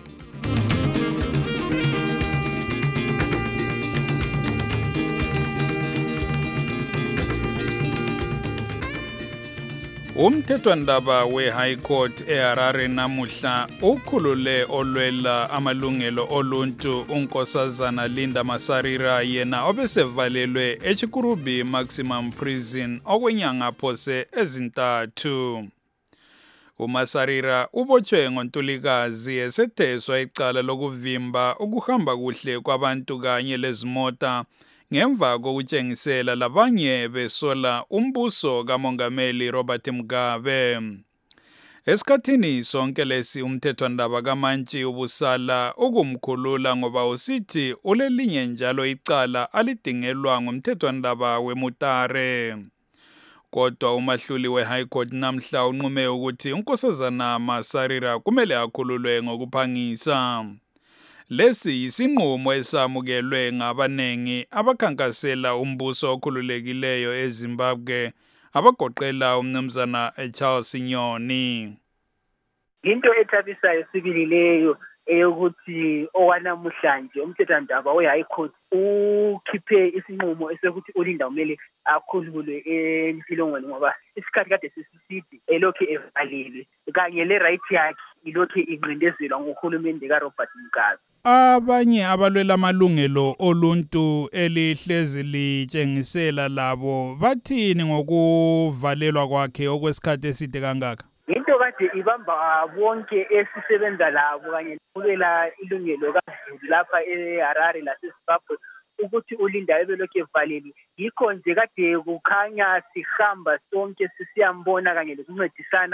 Umthethwandaba we-High Court eHarare namuhla ukhulule olwela amalungelo oluntu unkosazana Linda Masarira yena obesevalelwe eChikurubi Maximum Prison okwenyanga phose ezintathu. uMasarira ubotshwe ngoNtulikazi esetheswa icala lokuvimba ukuhamba kuhle kwabantu kanye lezimota ngemva kokutshengisela labanye besola umbuso kaMongameli Robert Mugabe. Esikhathini sonke lesi umthethwandaba kaMantshi ubusala ukumkhulula ngoba usithi ulelinye njalo icala alidingelwa ngumthethwandaba weMutare. Kodwa umahluli we-High Court namhla unqume ukuthi unkosazana Masarira kumele akhululwe ngokuphangisa. Lesi isinqumo esamukelwe ngabanengi abakhankasela umbuso okhululekileyo eZimbabwe abagoqela umnumzana Charles Nyoni. Into ethabisayo sibili leyo eyokuthi owanamuhlanje umthethwandaba we-High Court ukhiphe isinqumo esekuthi uLinda kumele akhululwe emfilongweni ngoba isikhathi kade siside elokhu evalile kanye le-right yakhe ilokhu inqindezelwa nguhulumende kaRobert Mugabe. Abanye abalwela amalungelo oluntu elihlezi litshengisela labo bathini ngokuvalelwa kwakhe okwesikhathi eside kangaka? Into kade ibamba bonke esisebenza labo kanye nokulwela ilungelo kaZulu lapha eHarare laseZimbabwe ukuthi uLinda ebelokhu evalelwe. Yikho nje kade kukhanya sihamba sonke sisiyambona kanye lokuncedisana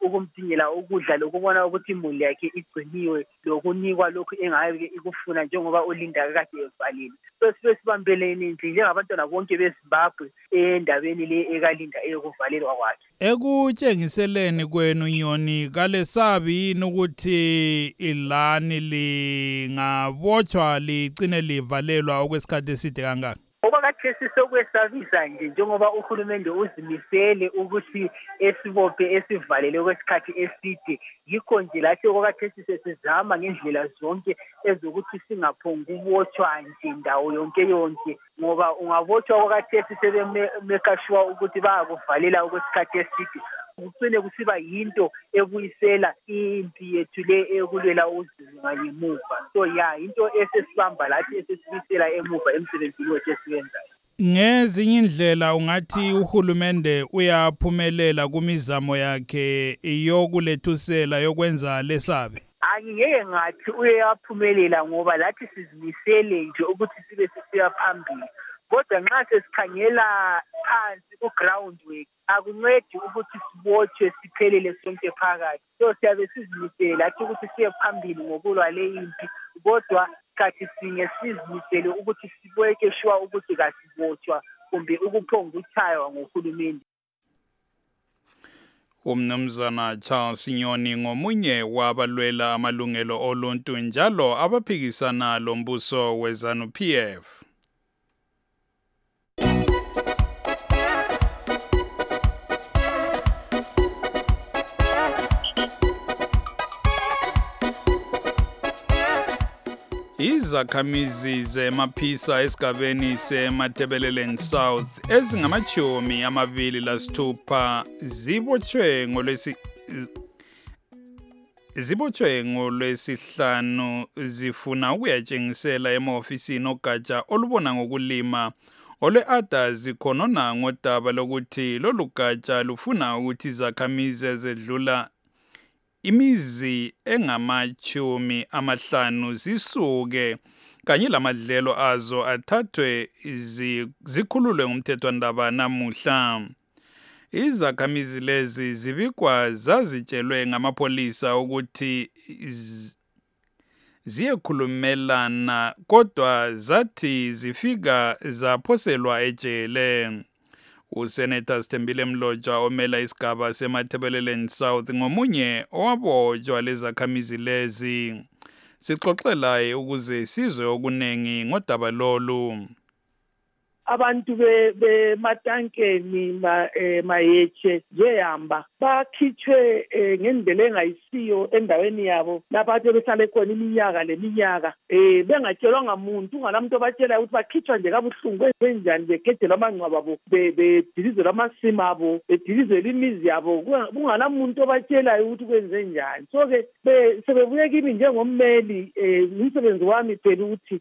ukumdingela ukudla lokubona ukuthi imuli yakhe igciniwe lokunikwa lokhu engabe ikufuna njengoba uLinda kade evalile. So sibe sibambeleni nje njengabantwana bonke beZimbabwe endabeni le ekaLinda eyokuvalelwa kwakhe. Ekutshengiseleni kwenu Nyoni kalesabi yini ukuthi ilani lingabotshwa ligcine livalelwa okwesikhathi eside kangaka? Okwakhathesi sokwesabisa nje njengoba uhulumende uzimisele ukuthi esibophe esivalele okwesikhathi eside, yikho nje lathi okwakhathesi sesizama ngendlela zonke ezokuthi singaphongi ukubotshwa nje ndawo yonke yonke, ngoba ungabotshwa okwakhathesi sebemekashuwa ukuthi bayakuvalela okwesikhathi eside, kucine kusiba yinto ebuyisela impi yethu le ekulwela uzizinga ngemuva. So ya into esesibamba lathi esesibuyisela emuva emsebenzini wethu esiwenzayo. Ngezinye indlela ungathi uhulumende uyaphumelela kumizamo yakhe yokulethusela yokwenza lesabe? Angiyeke ngathi uyaphumelela ngoba lathi sizimisele nje ukuthi sibe sisiya phambili. Kodwa nxa sesikhangela phansi ku-ground work akuncedi ukuthi sibotshwe siphelele sonke phakathi. So siyabe sizimisele lathi ukuthi siye phambili ngokulwa le impi, kodwa kathi sinye sizimisele ukuthi sibeke sure ukuthi kasibotshwa kumbe ukuphonga uthaywa ngohulumende. Umnumzana Charles Nyoni ngomunye wabalwela amalungelo oluntu njalo abaphikisana lombuso weZANU P F. Izakhamizi zemaphisa esigabeni seMatabeleland South ezingamachumi amabili lasithupha zibotshwe ngolwesi zibotshwe ngolwesihlanu zifuna ukuyatshengisela ema-ofisini ogatsha olubona ngokulima olwe-Ada zikhonona ngodaba lokuthi lolu gatsha lufuna ukuthi izakhamizi ezedlula imizi engamachumi amahlanu zisuke kanye lamadlelo azo athathwe zikhululwe ngumthethwandaba namuhla. Izakhamizi lezi zibikwa zazitshelwe ngamapolisa ukuthi ziyekhulumelana kodwa zathi zifika zaphoselwa ejele. Usenator Sithembile Mlotshwa omela isigaba seMatabeleland South ngomunye owabotshwa lezakhamizi lezi. Sixoxelayo ukuze sizwe okunengi ngodaba lolu. Abantu bematankeni mayeche njehamba bakhitshwe ngendlela engayisiyo endaweni yabo lapha athe behlale khona iminyaka leminyaka eh bengatshelwanga muntu ungalamuntu obatshela ukuthi bakhitshwa nje kabuhlungu kwenjani begedelwa amangcwaba abo bedilizelwa amasimo abo bedilizelwa imizi yabo kungalamuntu obatshelayo ukuthi kwenze njani. So ke sebebuye kimi njengommeli umsebenzi wami phela ukuthi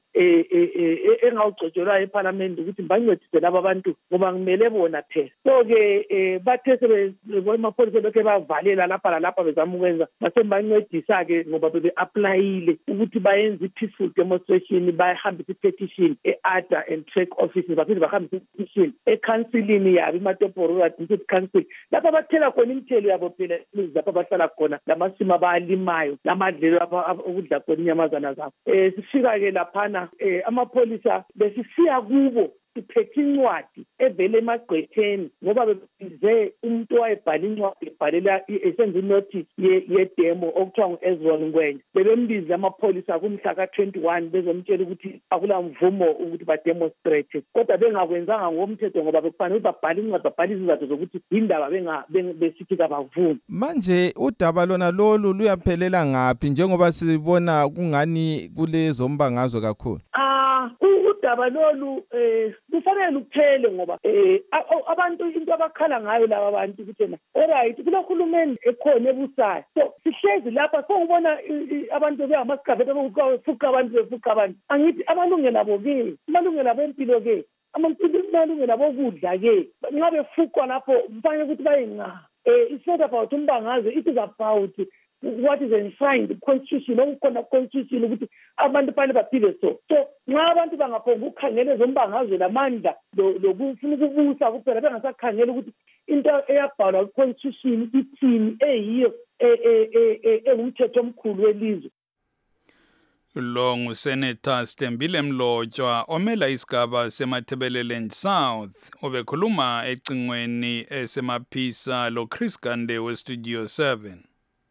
engawugcotshelwa eParliament ukuthi bancedise laba abantu ngoba ngimele bona phela. So ke bathe sebemapolisa bekhe bavalela lapha lalapha bezama ukwenza basembancedisa ke ngoba bebe-aplayile ukuthi bayenze i-peaceful demonstration, bayahambisa i-petition e-Ada and track offices, baphinde bahambisa i-petition ekhansilini yabo iMatoporo District Council lapha bathela khona imithelo yabo phela lapha bahlala khona lamasimo abalimayo lamadlelo lapha ukudla khona inyamazana zabo. Um sifika ke laphana um amapolisa besisiya kubo siphethe incwadi evele emagqwetheni ngoba bebize umuntu owayebhala incwadi ebhalela esenza inothi yedemo okuthiwa ngu-Ezron Ngwenya. Bebembize amapholisa kumhla ka-twenty-one bezomtshela ukuthi akula mvumo ukuthi bademonstrate, kodwa bengakwenzanga ngomthetho ngoba bekufanele ukuthi babhale incwadi, babhale izizathu zokuthi yindaba besithi kabavumi. Manje udaba lona lolu luyaphelela ngaphi njengoba sibona kungani kulezombangazwe kakhulu? Ah, udaba lolu eh kufanele ukuphele ngoba eh abantu into abakhala ngayo laba abantu ukuthi na alright kulohulumeni ekhona ebusayo. So sihlezi lapha sokubona abantu bengamasigabhe befuqa abantu befuqa abantu. Angithi amalungelo abo ke, amalungelo abo empilo ke, amalungelo abo kudla ke nxa befuqwa lapho kufanele ukuthi bayinqa. Eh it's not about umbangazwe, it is about what is enshrined the constitution, okukhona constitution ukuthi abantu fanele baphile so. So nxa abantu bangaphonga ukukhangela ezombangazwe lamandla lokufuna ukubusa kuphela bengasakhangela ukuthi into eyabhalwa ku-constitution ithini eyiyo engumthetho omkhulu welizwe. Lo nguSenator Stembile Mlotshwa omela isigaba seMatabeleland South obekhuluma ecingweni esemaphisa lo Chris Gande we Studio seven.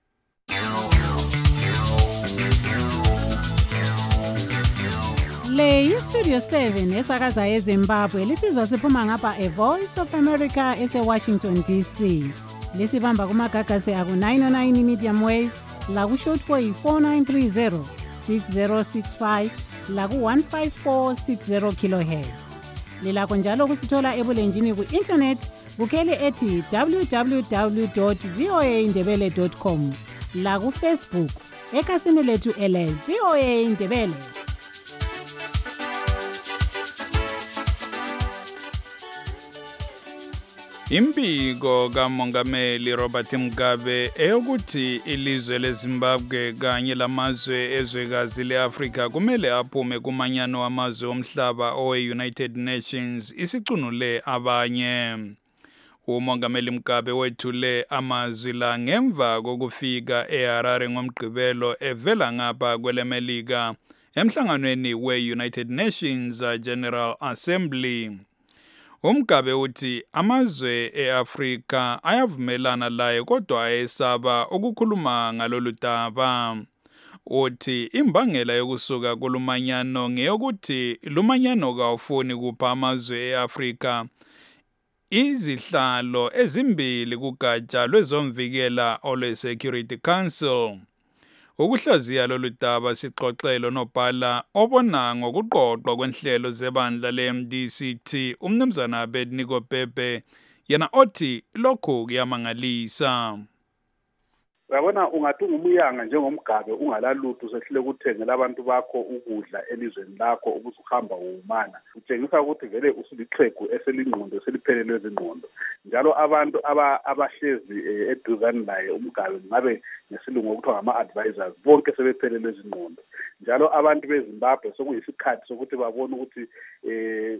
Le iStudio seven esakaza eZimbabwe lisizwa siphuma ngapha e Voice of America ese Washington D C. Lisibamba kumagagasi aku nine oh nine medium wave la ku shortwave four nine three zero six zero six five la ku one five four six zero kilohertz. Lilakho njalo kusithola ebulenjini ku internet bukele ethi w w w dot voa ndebele dot com la ku Facebook ekasini lethu ele VOA Ndebele. Imbiko kaMongameli Robert Mugabe eyokuthi ilizwe leZimbabwe kanye lamazwe ezwekazi leAfrika kumele aphume kumanyano wamazwe omhlaba owe-United Nations isicunule abanye. UMongameli Mugabe wethule amazwi la ngemva kokufika eHarare ngomgqibelo evela ngapha kwelemelika emhlanganweni we-United Nations General Assembly. Umgabe uthi amazwe eAfrika ayavumelana laye kodwa ayesaba ukukhuluma ngalolu daba. Uthi imbangela yokusuka kulumanyano ngeyokuthi lumanyano kawufuni kupha amazwe eAfrika izihlalo ezimbili kugatsha lwezomvikela olwe-Security Council. Ukuhlaziya lolu daba sixoxelo nobhala obona ngokuqoqwa kwenhlelo zebandla le-M D C T umnumzana Abednego Pepe yena othi lokhu kuyamangalisa. Uyabona ungathi ungumyanga njengomgabe ungalalutho usehlile ukuthengela abantu bakho ukudla elizweni lakho ubusuhamba uwumana. Utshengisa ukuthi vele usilixhegu eselingqondo eseliphelelwe izingqondo. Njalo abantu aba abahlezi eduzane naye umgabe ngabe ngesilungu okuthiwa ngama-advisors bonke sebephelelwe izingqondo. Njalo abantu beZimbabwe sokuyisikhathi sokuthi babone ukuthi eh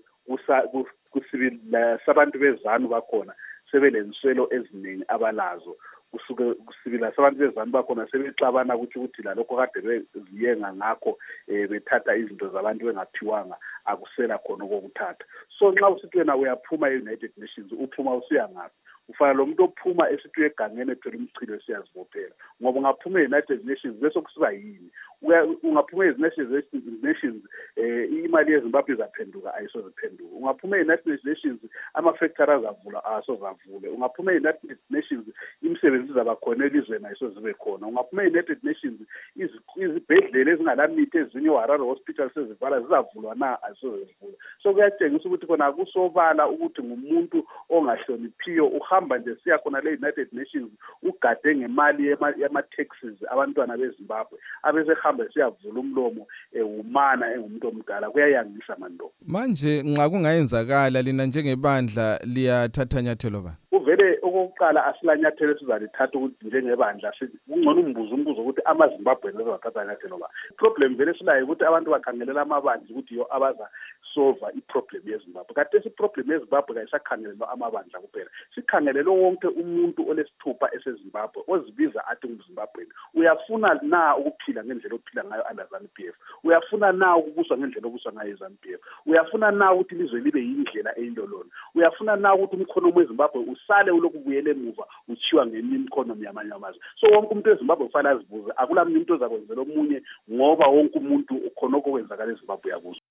kusibila sabantu bezanu bakhona sebelenswelo eziningi abalazo. Kusuke kusibila sabantu bezanu bakhona sebexabana ukuthi ukuthi la lokho kade beziyenga ngakho bethatha izinto zabantu bengathiwanga akusela khona okukuthatha. So nxa usithi wena uyaphuma e-United Nations uphuma usiya ngaphi? Ufana lo muntu ophuma esithi egangeni ethwele umchilo esiyazibophela ngoba ungaphuma e-United Nations bese kusiba yini ungaphuma e-United Nations eh imali yeZimbabwe izaphenduka ayisoziphenduka. Ungaphuma e-United Nations ama-factory azavula asozavule. Ungaphuma e-United Nations imisebenzi zabakhona elizweni ayisozibe khona. Ungaphuma e-United Nations izibhedlela ezingalamithi ezinye Harare Hospital sezivala zizavulwa na ayisozivula. So kuyatshengisa ukuthi khona akusobala ukuthi ngumuntu ongahloniphiyo uhamba nje siya khona le-United Nations ugade ngemali yama-taxes abantwana beZimbabwe abesehamba siyavula umlomo ewumana engumuntu omdala kuyayangisa mando. Manje nxa kungayenzakala lina njengebandla liyathatha nyathelo bani? Uvele okokuqala asilanyathelo sizalithatha ukuthi njengebandla kungcono umbuzo umbuzo ukuthi amaZimbabwe azathatha nyathelo bani. Problem vele silayo ukuthi abantu bakhangelela amabandla ukuthi yo abaza solve iproblem yeZimbabwe. Kanti isiproblem yeZimbabwe kayisakhangelelwa amabandla kuphela. Sikhangelelwe wonke umuntu olesithupha eseZimbabwe ozibiza athi nguZimbabweni. Uyafuna na ukuphila ngendlela ophila ngayo under ZANU P F? Uyafuna na ukubuswa ngendlela obuswa ngayo ZANU P F? Uyafuna na ukuthi ilizwe libe yindlela eyindololo? Uyafuna na ukuthi umkhonomi weZimbabwe usale uloku buyele emuva uchiwa ngeminye imkhonomi yamanye amazwe? So wonke umuntu weZimbabwe kufanele azibuze akulamni umuntu ozakwenzela omunye ngoba wonke umuntu ukhonoko kwenzakala eZimbabwe yakuzo.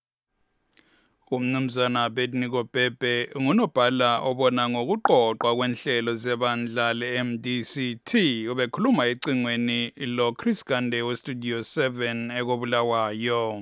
Umnumzana Abednego Pepe ngunobhala obona ngokuqoqwa kwenhlelo zebandla le-M D C T obekhuluma ecingweni lo Chris Gande we Studio seven ekobulawayo.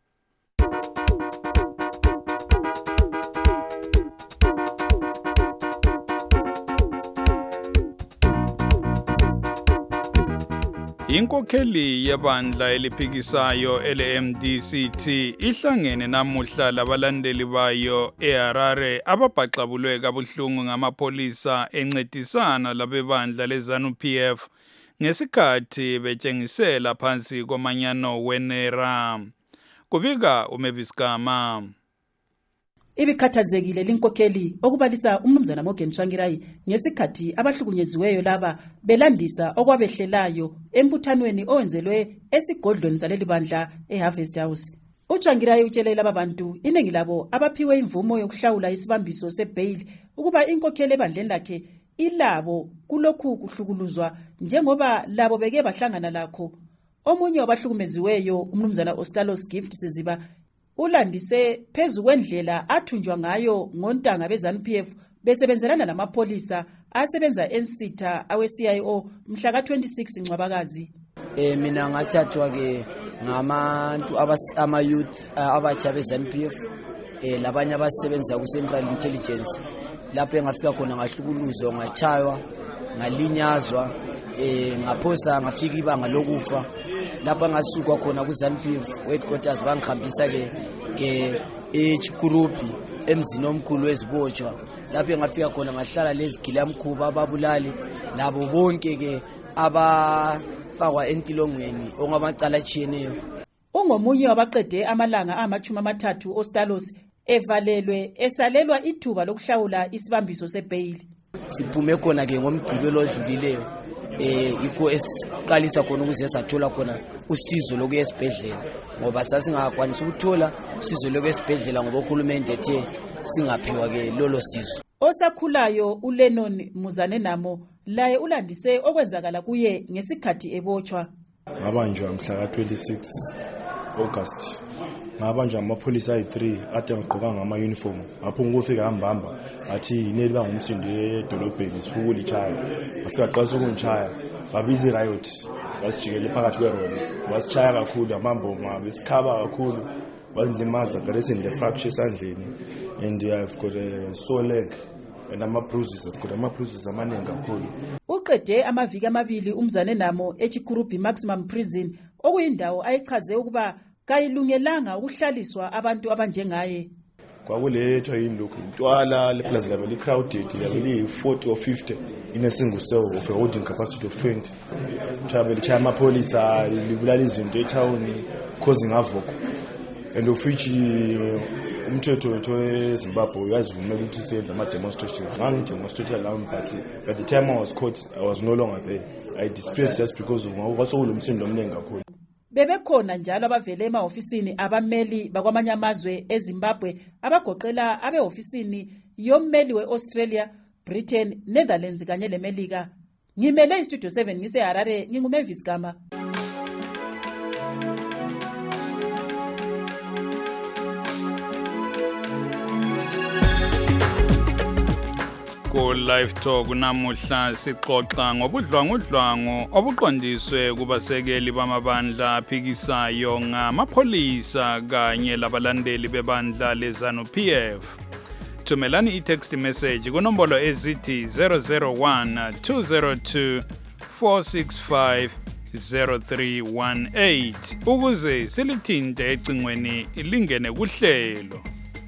Inkokheli yebandla eliphikisayo ele-M D C T ihlangene namuhla labalandeli bayo eHarare ababhaxabulwe kabuhlungu ngamapolisa encedisana labebandla leZANU P F ngesikhathi betshengisela phansi komanyano wenera. Kubika uMevis Gama. ibikhathazekile linkokheli okubalisa umnumzana Morgan Tsvangirai ngesikhathi abahlukunyeziweyo laba belandisa okwabehlelayo embuthanweni owenzelwe esigodlweni saleli bandla eHarvest House. uTsvangirai utshele laba bantu iningi labo abaphiwe imvumo yokuhlawula isibambiso sebail ukuba inkokheli ebandleni lakhe ilabo kulokhu kuhlukuluzwa njengoba labo beke bahlangana lakho. Omunye wabahlukumeziweyo umnumzana Ostalos Gift Siziba ulandise phezu kwendlela athunjwa ngayo ngontanga beZANU-P F besebenzelana namapolisa asebenza ensitha awe-C I O mhla ka twenty-six Ncwabakazi. Eh mina ngathathwa ke ngabantu ama youth abatsha beZANU-P F eh labanye abasebenza ku Central Intelligence lapho engafika khona ngahlukuluzwa ngachaywa ngalinyazwa eh ngaphosa ngafika ibanga lokufa lapha ngasuka khona ku ZANU-P F headquarters bangihambisa ke ke eChikurupi emzini omkhulu wezibotshwa lapho ngafika khona ngahlala lezi gilamkhuba ababulali labo bonke ke abafakwa entilongweni ongamacala achiyeneyo. Ungomunye wabaqede amalanga amachumi amathathu Ostalos evalelwe esalelwa ithuba lokuhlawula isibambiso sebail. Siphume khona ke ngomgqibelo odlulileyo eh ikho esiqalisa khona ukuze sathola khona usizo lokuya esibhedlela ngoba sasingakwanisa ukuthola usizo lokuya esibhedlela ngoba uhulumende ethe singaphiwa ke lolo sizo. Osakhulayo uLenon Muzane Namo laye ulandise okwenzakala kuye ngesikhathi ebotshwa. Ngabanjwa mhla ka twenty-six August. Ngabanjwa amapolisa ayi three ade ngigqoka ngama uniform apho ngofika hambamba athi ineli bangumsindo edolobheni sifukule ichaya bafika qasa ukungichaya babiza riot basijikele phakathi kweroad basichaya kakhulu amamboma besikhaba kakhulu bazilimaza garesen the fracture esandleni and I've got a sore leg and ama bruises I've got ama bruises amaningi kakhulu. Uqede amaviki amabili umzane Namo eChikurupi Maximum Prison okuyindawo ayichaze ukuba kayilungelanga ukuhlaliswa abantu abanjengaye. Kwakulethwa yindlukhu intwala leplaza labe crowded labe li forty or fifty in a single cell of a holding capacity of twenty. Travel chama amapolisa libulala izinto etown causing havoc and of which umthetho wethu eZimbabwe uyazivumela ukuthi siyenze ama demonstrations. Ngangidemonstrate la party but the time I was caught I was no longer there. I dispersed just because of kwasokulomsindo omningi kakhulu. Bebekhona njalo abavele emahofisini abameli bakwamanye amazwe eZimbabwe abagoqela abehofisini yommeli weAustralia, Britain, Netherlands kanye leMelika. Ngimele iStudio seven ngise Harare nginguMavis Gama. Ku live talk namuhla sixoxa ngobudlwangudlwangu obuqondiswe kubasekeli bamabandla aphikisayo ngamapholisa kanye labalandeli bebandla leZANU-P F. Thumelani i-text message kunombolo ezithi zero zero one two zero two four six five zero three one eight ukuze silithinte ecingweni lingene kuhlelo.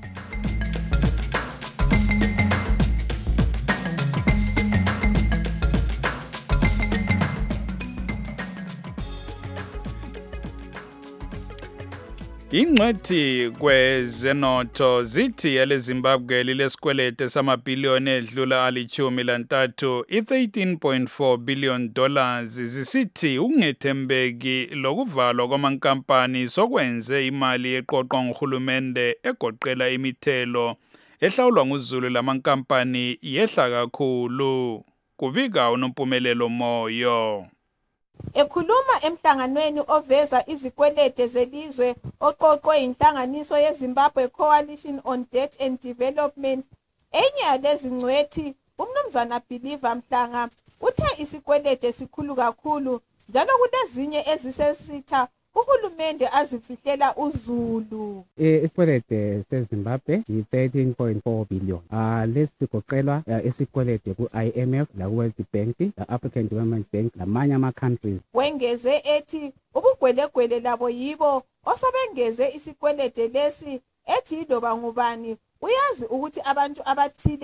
Ingcwethi kwezenotho zithi eleZimbabwe lilesikwelete samabhiliyoni edlula alichumi lantathu i thirteen point four billion dollars zisithi ungethembeki lokuvalwa kwamankampani sokwenze imali eqoqwa nguhulumende egoqela imithelo ehlawulwa nguzulu lamankampani yehla kakhulu kubika unompumelelo Moyo. Ekhuluma emhlanganweni oveza izikwelete zelizwe oqoqwe inhlanganiso yeZimbabwe Coalition on Debt and Development, enye yalezi ngcwethi umnumzana Believer Mhlanga uthe isikwelete sikhulu kakhulu njalo kulezinye ezisesitha uhulumende azifihlela uzulu. Isikwelete seZimbabwe yi thirteen point four billion. Ah lesigoqelwa isikwelete ku I M F la World Bank, la African Development Bank lamanye ama countries. Wengeze ethi ubugwelegwele labo yibo osebengeze isikwelete lesi ethi iloba ngubani uyazi ukuthi abantu abathile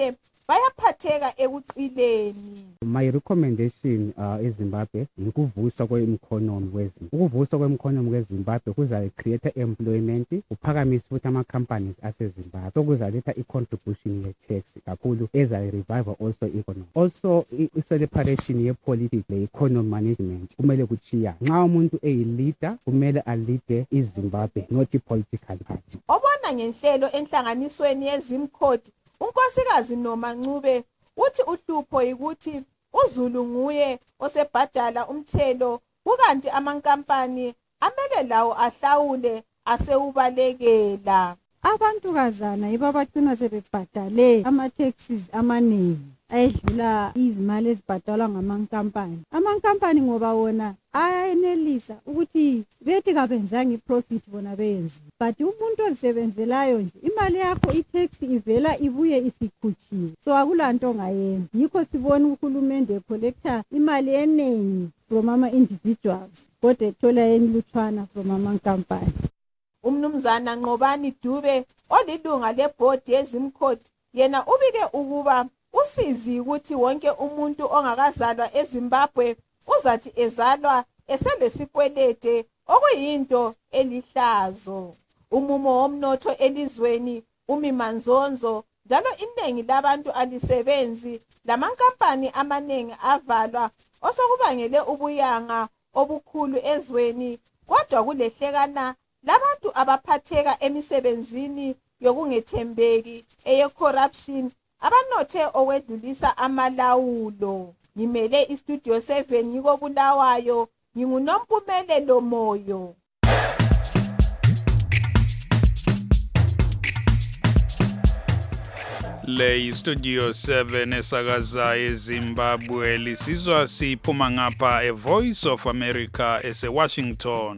bayaphatheka ekuqileni. My recommendation uh, eZimbabwe ukuvusa kwe-economy kweZimbabwe. Ukuvusa kwe-economy kweZimbabwe kuza create employment, uphakamise futhi ama companies aseZimbabwe. So kuzaletha i-contribution ye-tax kakhulu eza revive also economy. Also i-separation ye-politics le-economy management kumele kuchiya. Nxa umuntu eyi-leader kumele a-lead iZimbabwe, not i-political party. Obona ngenhlelo enhlanganisweni yezimkhodi, unkosikazi Noma Ncube uthi uhlupho ukuthi uZulu nguye osebhadala umthelo kukanti amankampani amele lawo ahlawule asewubalekela. Abantukazana yibo abagcina sebebhadale ama-taxes amaningi ayedlula izimali ezibhadalwa ngamankampani. Amankampani ngoba wona ayenelisa ukuthi bethi kabenzanga i-profit bona beyenzi. But umuntu ozisebenzelayo nje imali yakho i-tax ivela ibuye isikhutshiwe. So akulanto ongayenza. Yikho sibona uhulumende ecollector imali eningi from ama-individuals kodwa ethola enilutshwana from amankampani. Umnumzana Nqobani Dube olilunga lebhodi yezimkhodi yena ubike ukuba usizi ukuthi wonke umuntu ongakazalwa eZimbabwe uzathi ezalwa eselesikwelede okuyinto elihlazo. Umumo womnotho elizweni umimanzonzo njalo iningi labantu alisebenzi lamankampani amaningi avalwa osokubangele ubuyanga obukhulu ezweni kodwa kulehlekana labantu abaphatheka emisebenzini yokungethembeki eye corruption abanothe okwedlulisa amalawulo. Ngimele istudio seven yiko Bulawayo, nginguNompumelelo Moyo. Le studio seven esakaza eZimbabwe lisizwa siphuma ngapha e Voice of America ese Washington.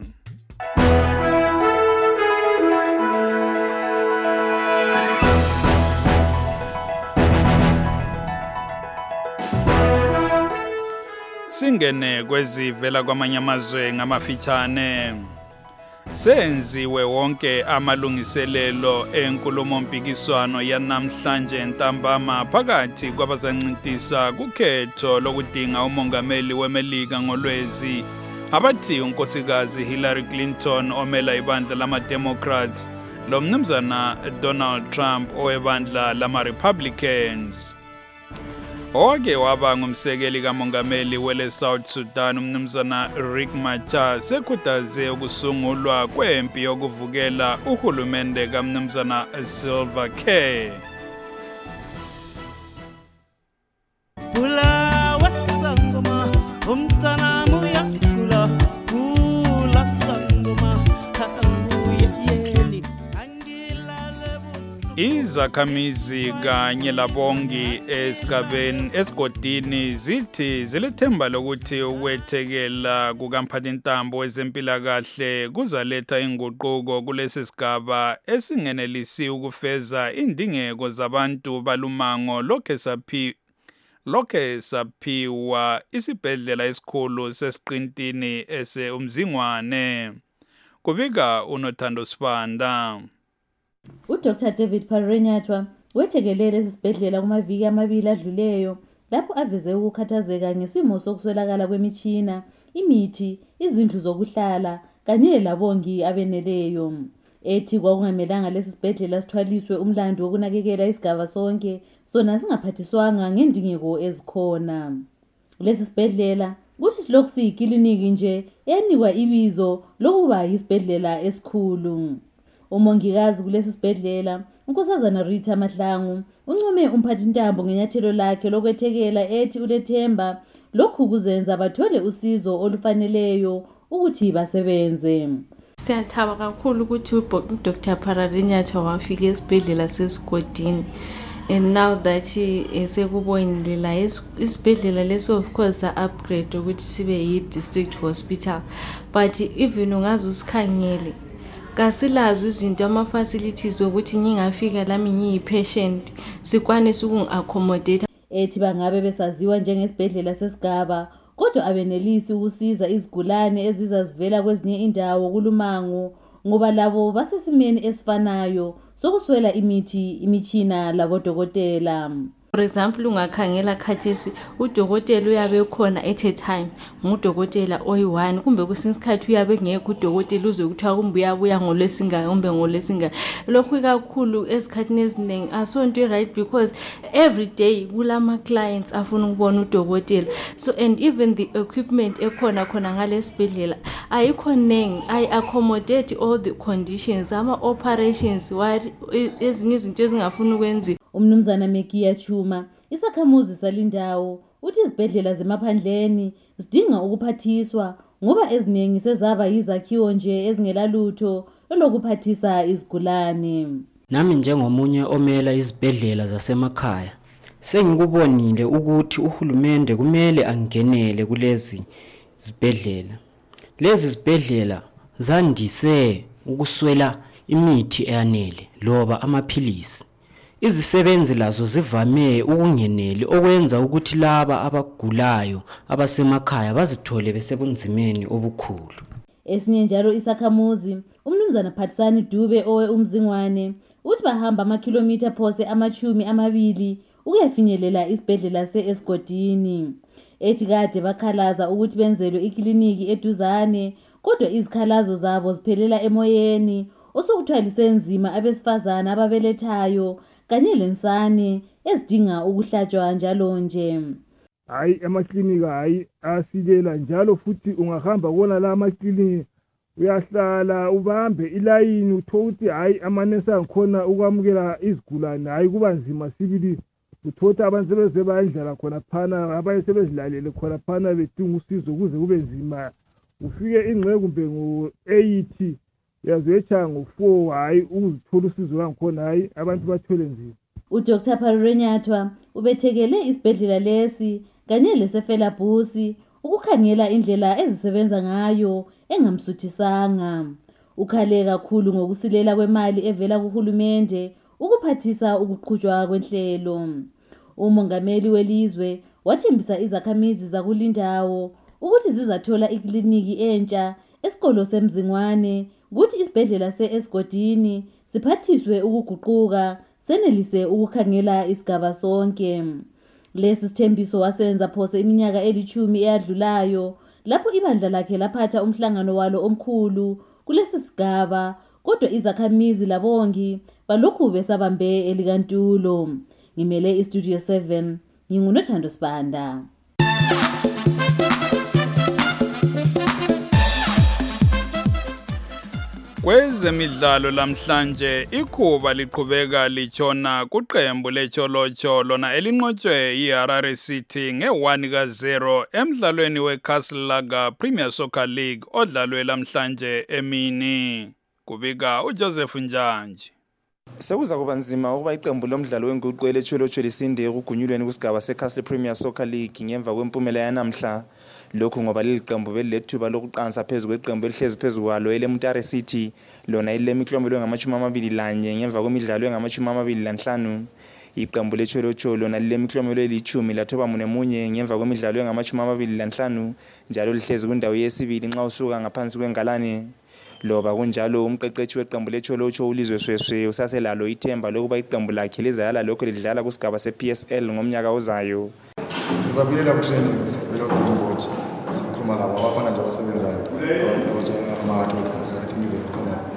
Singene kwezivela kwamanye amazwe ngamafitshane. Senziwe wonke amalungiselelo enkulumo mpikiswano yanamhlanje ntambama phakathi kwabazancintisa kukhetho lokudinga umongameli weMelika ngolwezi abathi unkosikazi Hillary Clinton omela ibandla lama-Democrats lo mnumzana Donald Trump owebandla lama-Republicans. Oke waba ngumsekeli kamongameli wele South Sudan umnumzana Riek Machar sekhuthaze ukusungulwa kwempi yokuvukela uhulumende kamnumzana Salva Kiir. Kula wasangoma umtana muya kula kula sangoma hamuya yeli Izakhamizi kanye labongi esigabeni esigodini zithi zilethemba lokuthi ukwethekela kukamphathintambo wezempilakahle kuzaletha inguquko kulesi sigaba esingenelisi ukufeza indingeko zabantu balumango lokhe saphi lokhe saphiwa isibhedlela esikhulu sesiqintini ese umzingwane. Kubika uNothando Sibanda. uDoctor David Parenyatwa wethekelele esibhedlela kumaviki amabili adluleyo lapho aveze ukukhathazeka ngesimo sokuswelakala kwemitshina, imithi, izindlu zokuhlala kanye labongi abeneleyo. Ethi kwakungamelanga lesi sibhedlela sithwaliswe umlando wokunakekela isigaba sonke sona singaphathiswanga ngendingeko ezikhona. Lesi sibhedlela kuthi silokhu siyikliniki nje enikwa ibizo lokuba yisibhedlela esikhulu. Umongikazi kulesi sibhedlela unkosazana Rita Mahlangu uncome umphathintambo ngenyathelo lakhe lokwethekela ethi ulethemba lokhu kuzenza bathole usizo olufaneleyo ukuthi basebenze. Siyathaba kakhulu ukuthi uDoctor Parenyatwa wafika esibhedlela sesigodini, and now that esekubonile la isibhedlela leso of course a upgrade ukuthi sibe yi district hospital, but even ungaze usikhangele kasilazo izinto ama-facilities ukuthi ngingafika lami ngiyi-patient sikwanise ukungi-accommodate. Ethi bangabe besaziwa njengesibhedlela sesigaba kodwa abenelisi ukusiza izigulane ezizazivela kwezinye indawo kulumango ngoba labo basesimeni esifanayo sokuswela imithi, imitshina labodokotela. for example ungakhangela khathesi udokotela uyabe khona at a time ngudokotela oyi-one kumbe kwesinye isikhathi uyabe ngekho udokotela uze kuthiwa kumbe uyabuya ngolwesingaka kumbe ngolwesingaka. Lokhu ikakhulu esikhathini eziningi asonto right because every day kulama clients afuna ukubona udokotela. So and even the equipment ekhona khona ngalesibhedlela ayikho nengi I accommodate all the conditions ama operations what ezinye izinto ezingafuna ukwenziwa. Umnumzana Mekia Chuma isakhamuzi salindawo uthi izibhedlela zemaphandleni zidinga ukuphathiswa ngoba eziningi sezaba yizakhiwo nje ezingelalutho lokuphathisa izigulane. Nami njengomunye omela izibhedlela zasemakhaya sengikubonile ukuthi uhulumende kumele angenele kulezi zibhedlela. Lezi zibhedlela zandise ukuswela imithi eyanele loba amaphilisi. Izisebenzi lazo zivame ukungenele okwenza ukuthi laba abagulayo abasemakhaya bazithole besebunzimeni obukhulu. Esinye njalo isakhamuzi umnumzana Phatsani Dube owe umzingwane uthi bahamba amakhilomitha phose amachumi amabili ukuyafinyelela isibhedlela se-Esgodini. Ethi kade bakhalaza ukuthi benzelwe ikliniki eduzane kodwa izikhalazo zabo ziphelela emoyeni osokuthiwa lisenzima abesifazana ababelethayo kanye lensane ezidinga ukuhlatshwa njalo nje. Hayi amaklinika hayi asilela njalo futhi ungahamba kona la amaklinika uyahlala ubambe ilayini uthothi hayi amanesi angikhona ukwamukela izigulane hayi kuba nzima sibili uthothi abantu sebeze bayindlala khona phana abaye sebezilalele khona phana bedinga usizo kuze kube nzima ufike ingxe kumbe ngo-eight yazwecha ngo-four hayi uzithola usizo kangikhona hayi abantu bathwele nzima. uDr Pharenyathwa ubethekele isibhedlela lesi kanye lesefela Busi ukukhangela indlela ezisebenza ngayo engamsuthisanga. Ukhale kakhulu ngokusilela kwemali evela kuhulumende ukuphathisa ukuqhutshwa kwenhlelo. Umongameli welizwe wathembisa izakhamizi zakulindawo ukuthi zizathola ikliniki entsha esikolo semzingwane ukuthi isibhedlela se-Esgodini siphathiswe ukuguquka senelise ukukhangela isigaba sonke. Lesi sithembiso wasenza phose iminyaka elithumi eyadlulayo lapho ibandla lakhe laphatha umhlangano walo omkhulu kulesi sigaba kodwa izakhamizi labongi balokhu besabambe elikantulo. Ngimele iStudio seven ngingunothando Sibanda. Kwezemidlalo lamhlanje ikhuba liqhubeka litshona kuqembu lecholocho lona elinqotshwe iHarare City nge-one ka zero emdlalweni weCastle Lager Premier Soccer League odlalwe lamhlanje emini. Kubika uJoseph Njanji. Sekuza kuba nzima ukuba iqembu lomdlalo wenguqu elecholocho lisinde ukugunyulweni kusigaba seCastle Premier Soccer League ngemva kwempumela yanamhla. Lokhu ngoba leli qembu belilethuba lokuqansa phezulu kweqembu elihlezi phezulu kwalo eleMutare City lona ilemiklombelo ngamachumi amabili lanye ngemva kwemidlalo engamachumi amabili lanhlanu. Iqembu lecholocho lona lilemiklombelo elichumi lathoba munemunye ngemva kwemidlalo engamachumi amabili lanhlanu njalo lihlezi kundawo yesibili nxa usuka ngaphansi kwengalane. Loba kunjalo umqeqeshi weqembu lecholocho ulizwe sweswe usaselalo ithemba lokuba iqembu lakhe lizayala lokho lidlala kusigaba se-P S L ngomnyaka ozayo. Sizabuyela kutraining sizabuyela kubothi sikhuluma labo abafana nje abasebenzayo ama-advocates I think they come up.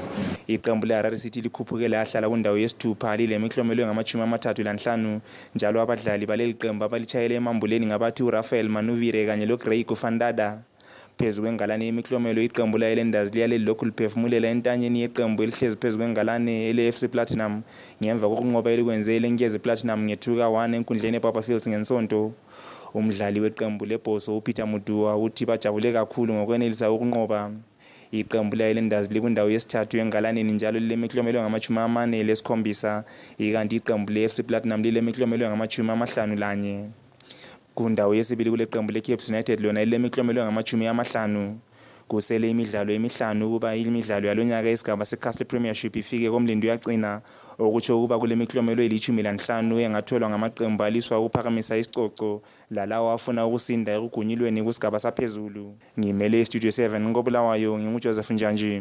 Iqembu leHarare City likhuphukele ahlala kundawo yesithupha lilemiklombelo engamachumi amathathu lanhlanu njalo abadlali baleli qembu abalitshayele emambuleni ngabathi uRafael Manuvire kanye loGrey Kufandada. Phezu kwengalane yemiklomelo iqembu layilendazi liyaleli lokhu liphefumulela entanyeni yeqembu elihlezi phezu kwengalane ele-F C Platinum ngemva kokunqoba elikwenze elenkezi Platinum nge-two ka one enkundleni ePapa Fields ngensonto. Umdlali weqembu lebhoso uPeter Muduwa uthi bajabule kakhulu ngokwenelisa ukunqoba. Iqembu layilendazi likundawo yesithathu engalaneni njalo lilemiklomelo ngamachumi amane lesikhombisa ikanti iqembu le-F C Platinum lilemiklomelo ngamachumi amahlanu lanye. Kundawo yesibili kule qembu leCapes United lona ilemiklombelo ngamachumi amahlanu. Kusele imidlalo emihlanu kuba imidlalo yalonyaka esigaba seCastle Premiership ifike komlindi uyagcina okutsho ukuba kule miklomelo elichumi lanhlanu engatholwa ngamaqembu aliswa ukuphakamisa isicoco lalawo afuna ukusinda ekugunyilweni kusigaba saphezulu. Ngimele iStudio seven ngobulawayo nginguJoseph Njanji.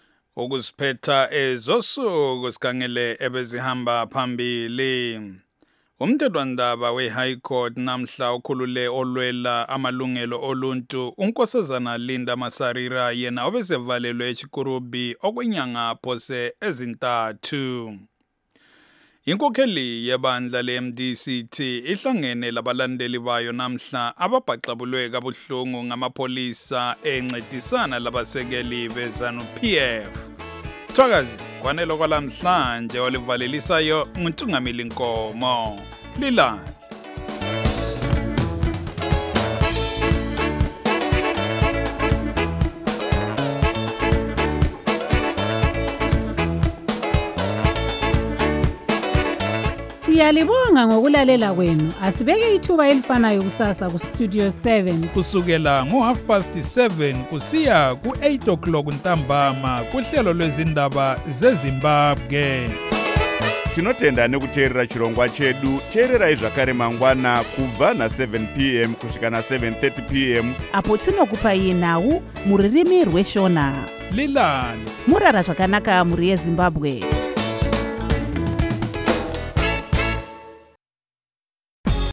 Ukusiphetha ezosuku sikhangele ebezihamba phambili. Umthethwandaba we-High Court namhla ukhulule olwela amalungelo oluntu unkosazana Linda Masarira yena obesevalelwe eChikurubi okwenyanga phose ezintathu. Inkokheli yebandla le-M D C T ihlangene labalandeli bayo namhla ababhaxabulwe kabuhlungu ngamapolisa encedisana labasekeli be-ZANU P F. Thwakazi kwanelo kwalamhlanje olivalelisayo nguNtungamili Nkomo. Lilani. Siyalibonga ngokulalela kwenu. Asibeke ithuba elifanayo kusasa ku Studio seven kusukela ngo half past seven kusiya ku eight o'clock ntambama kuhlelo lwezindaba zeZimbabwe. Tinotenda nekuteerera chirongwa chedu. Teererai zvakare mangwana kubva na seven p m kusvika na seven thirty p m apo tinokupai nhau muririmi rweshona. Lilani. Murara zvakanaka muri yeZimbabwe.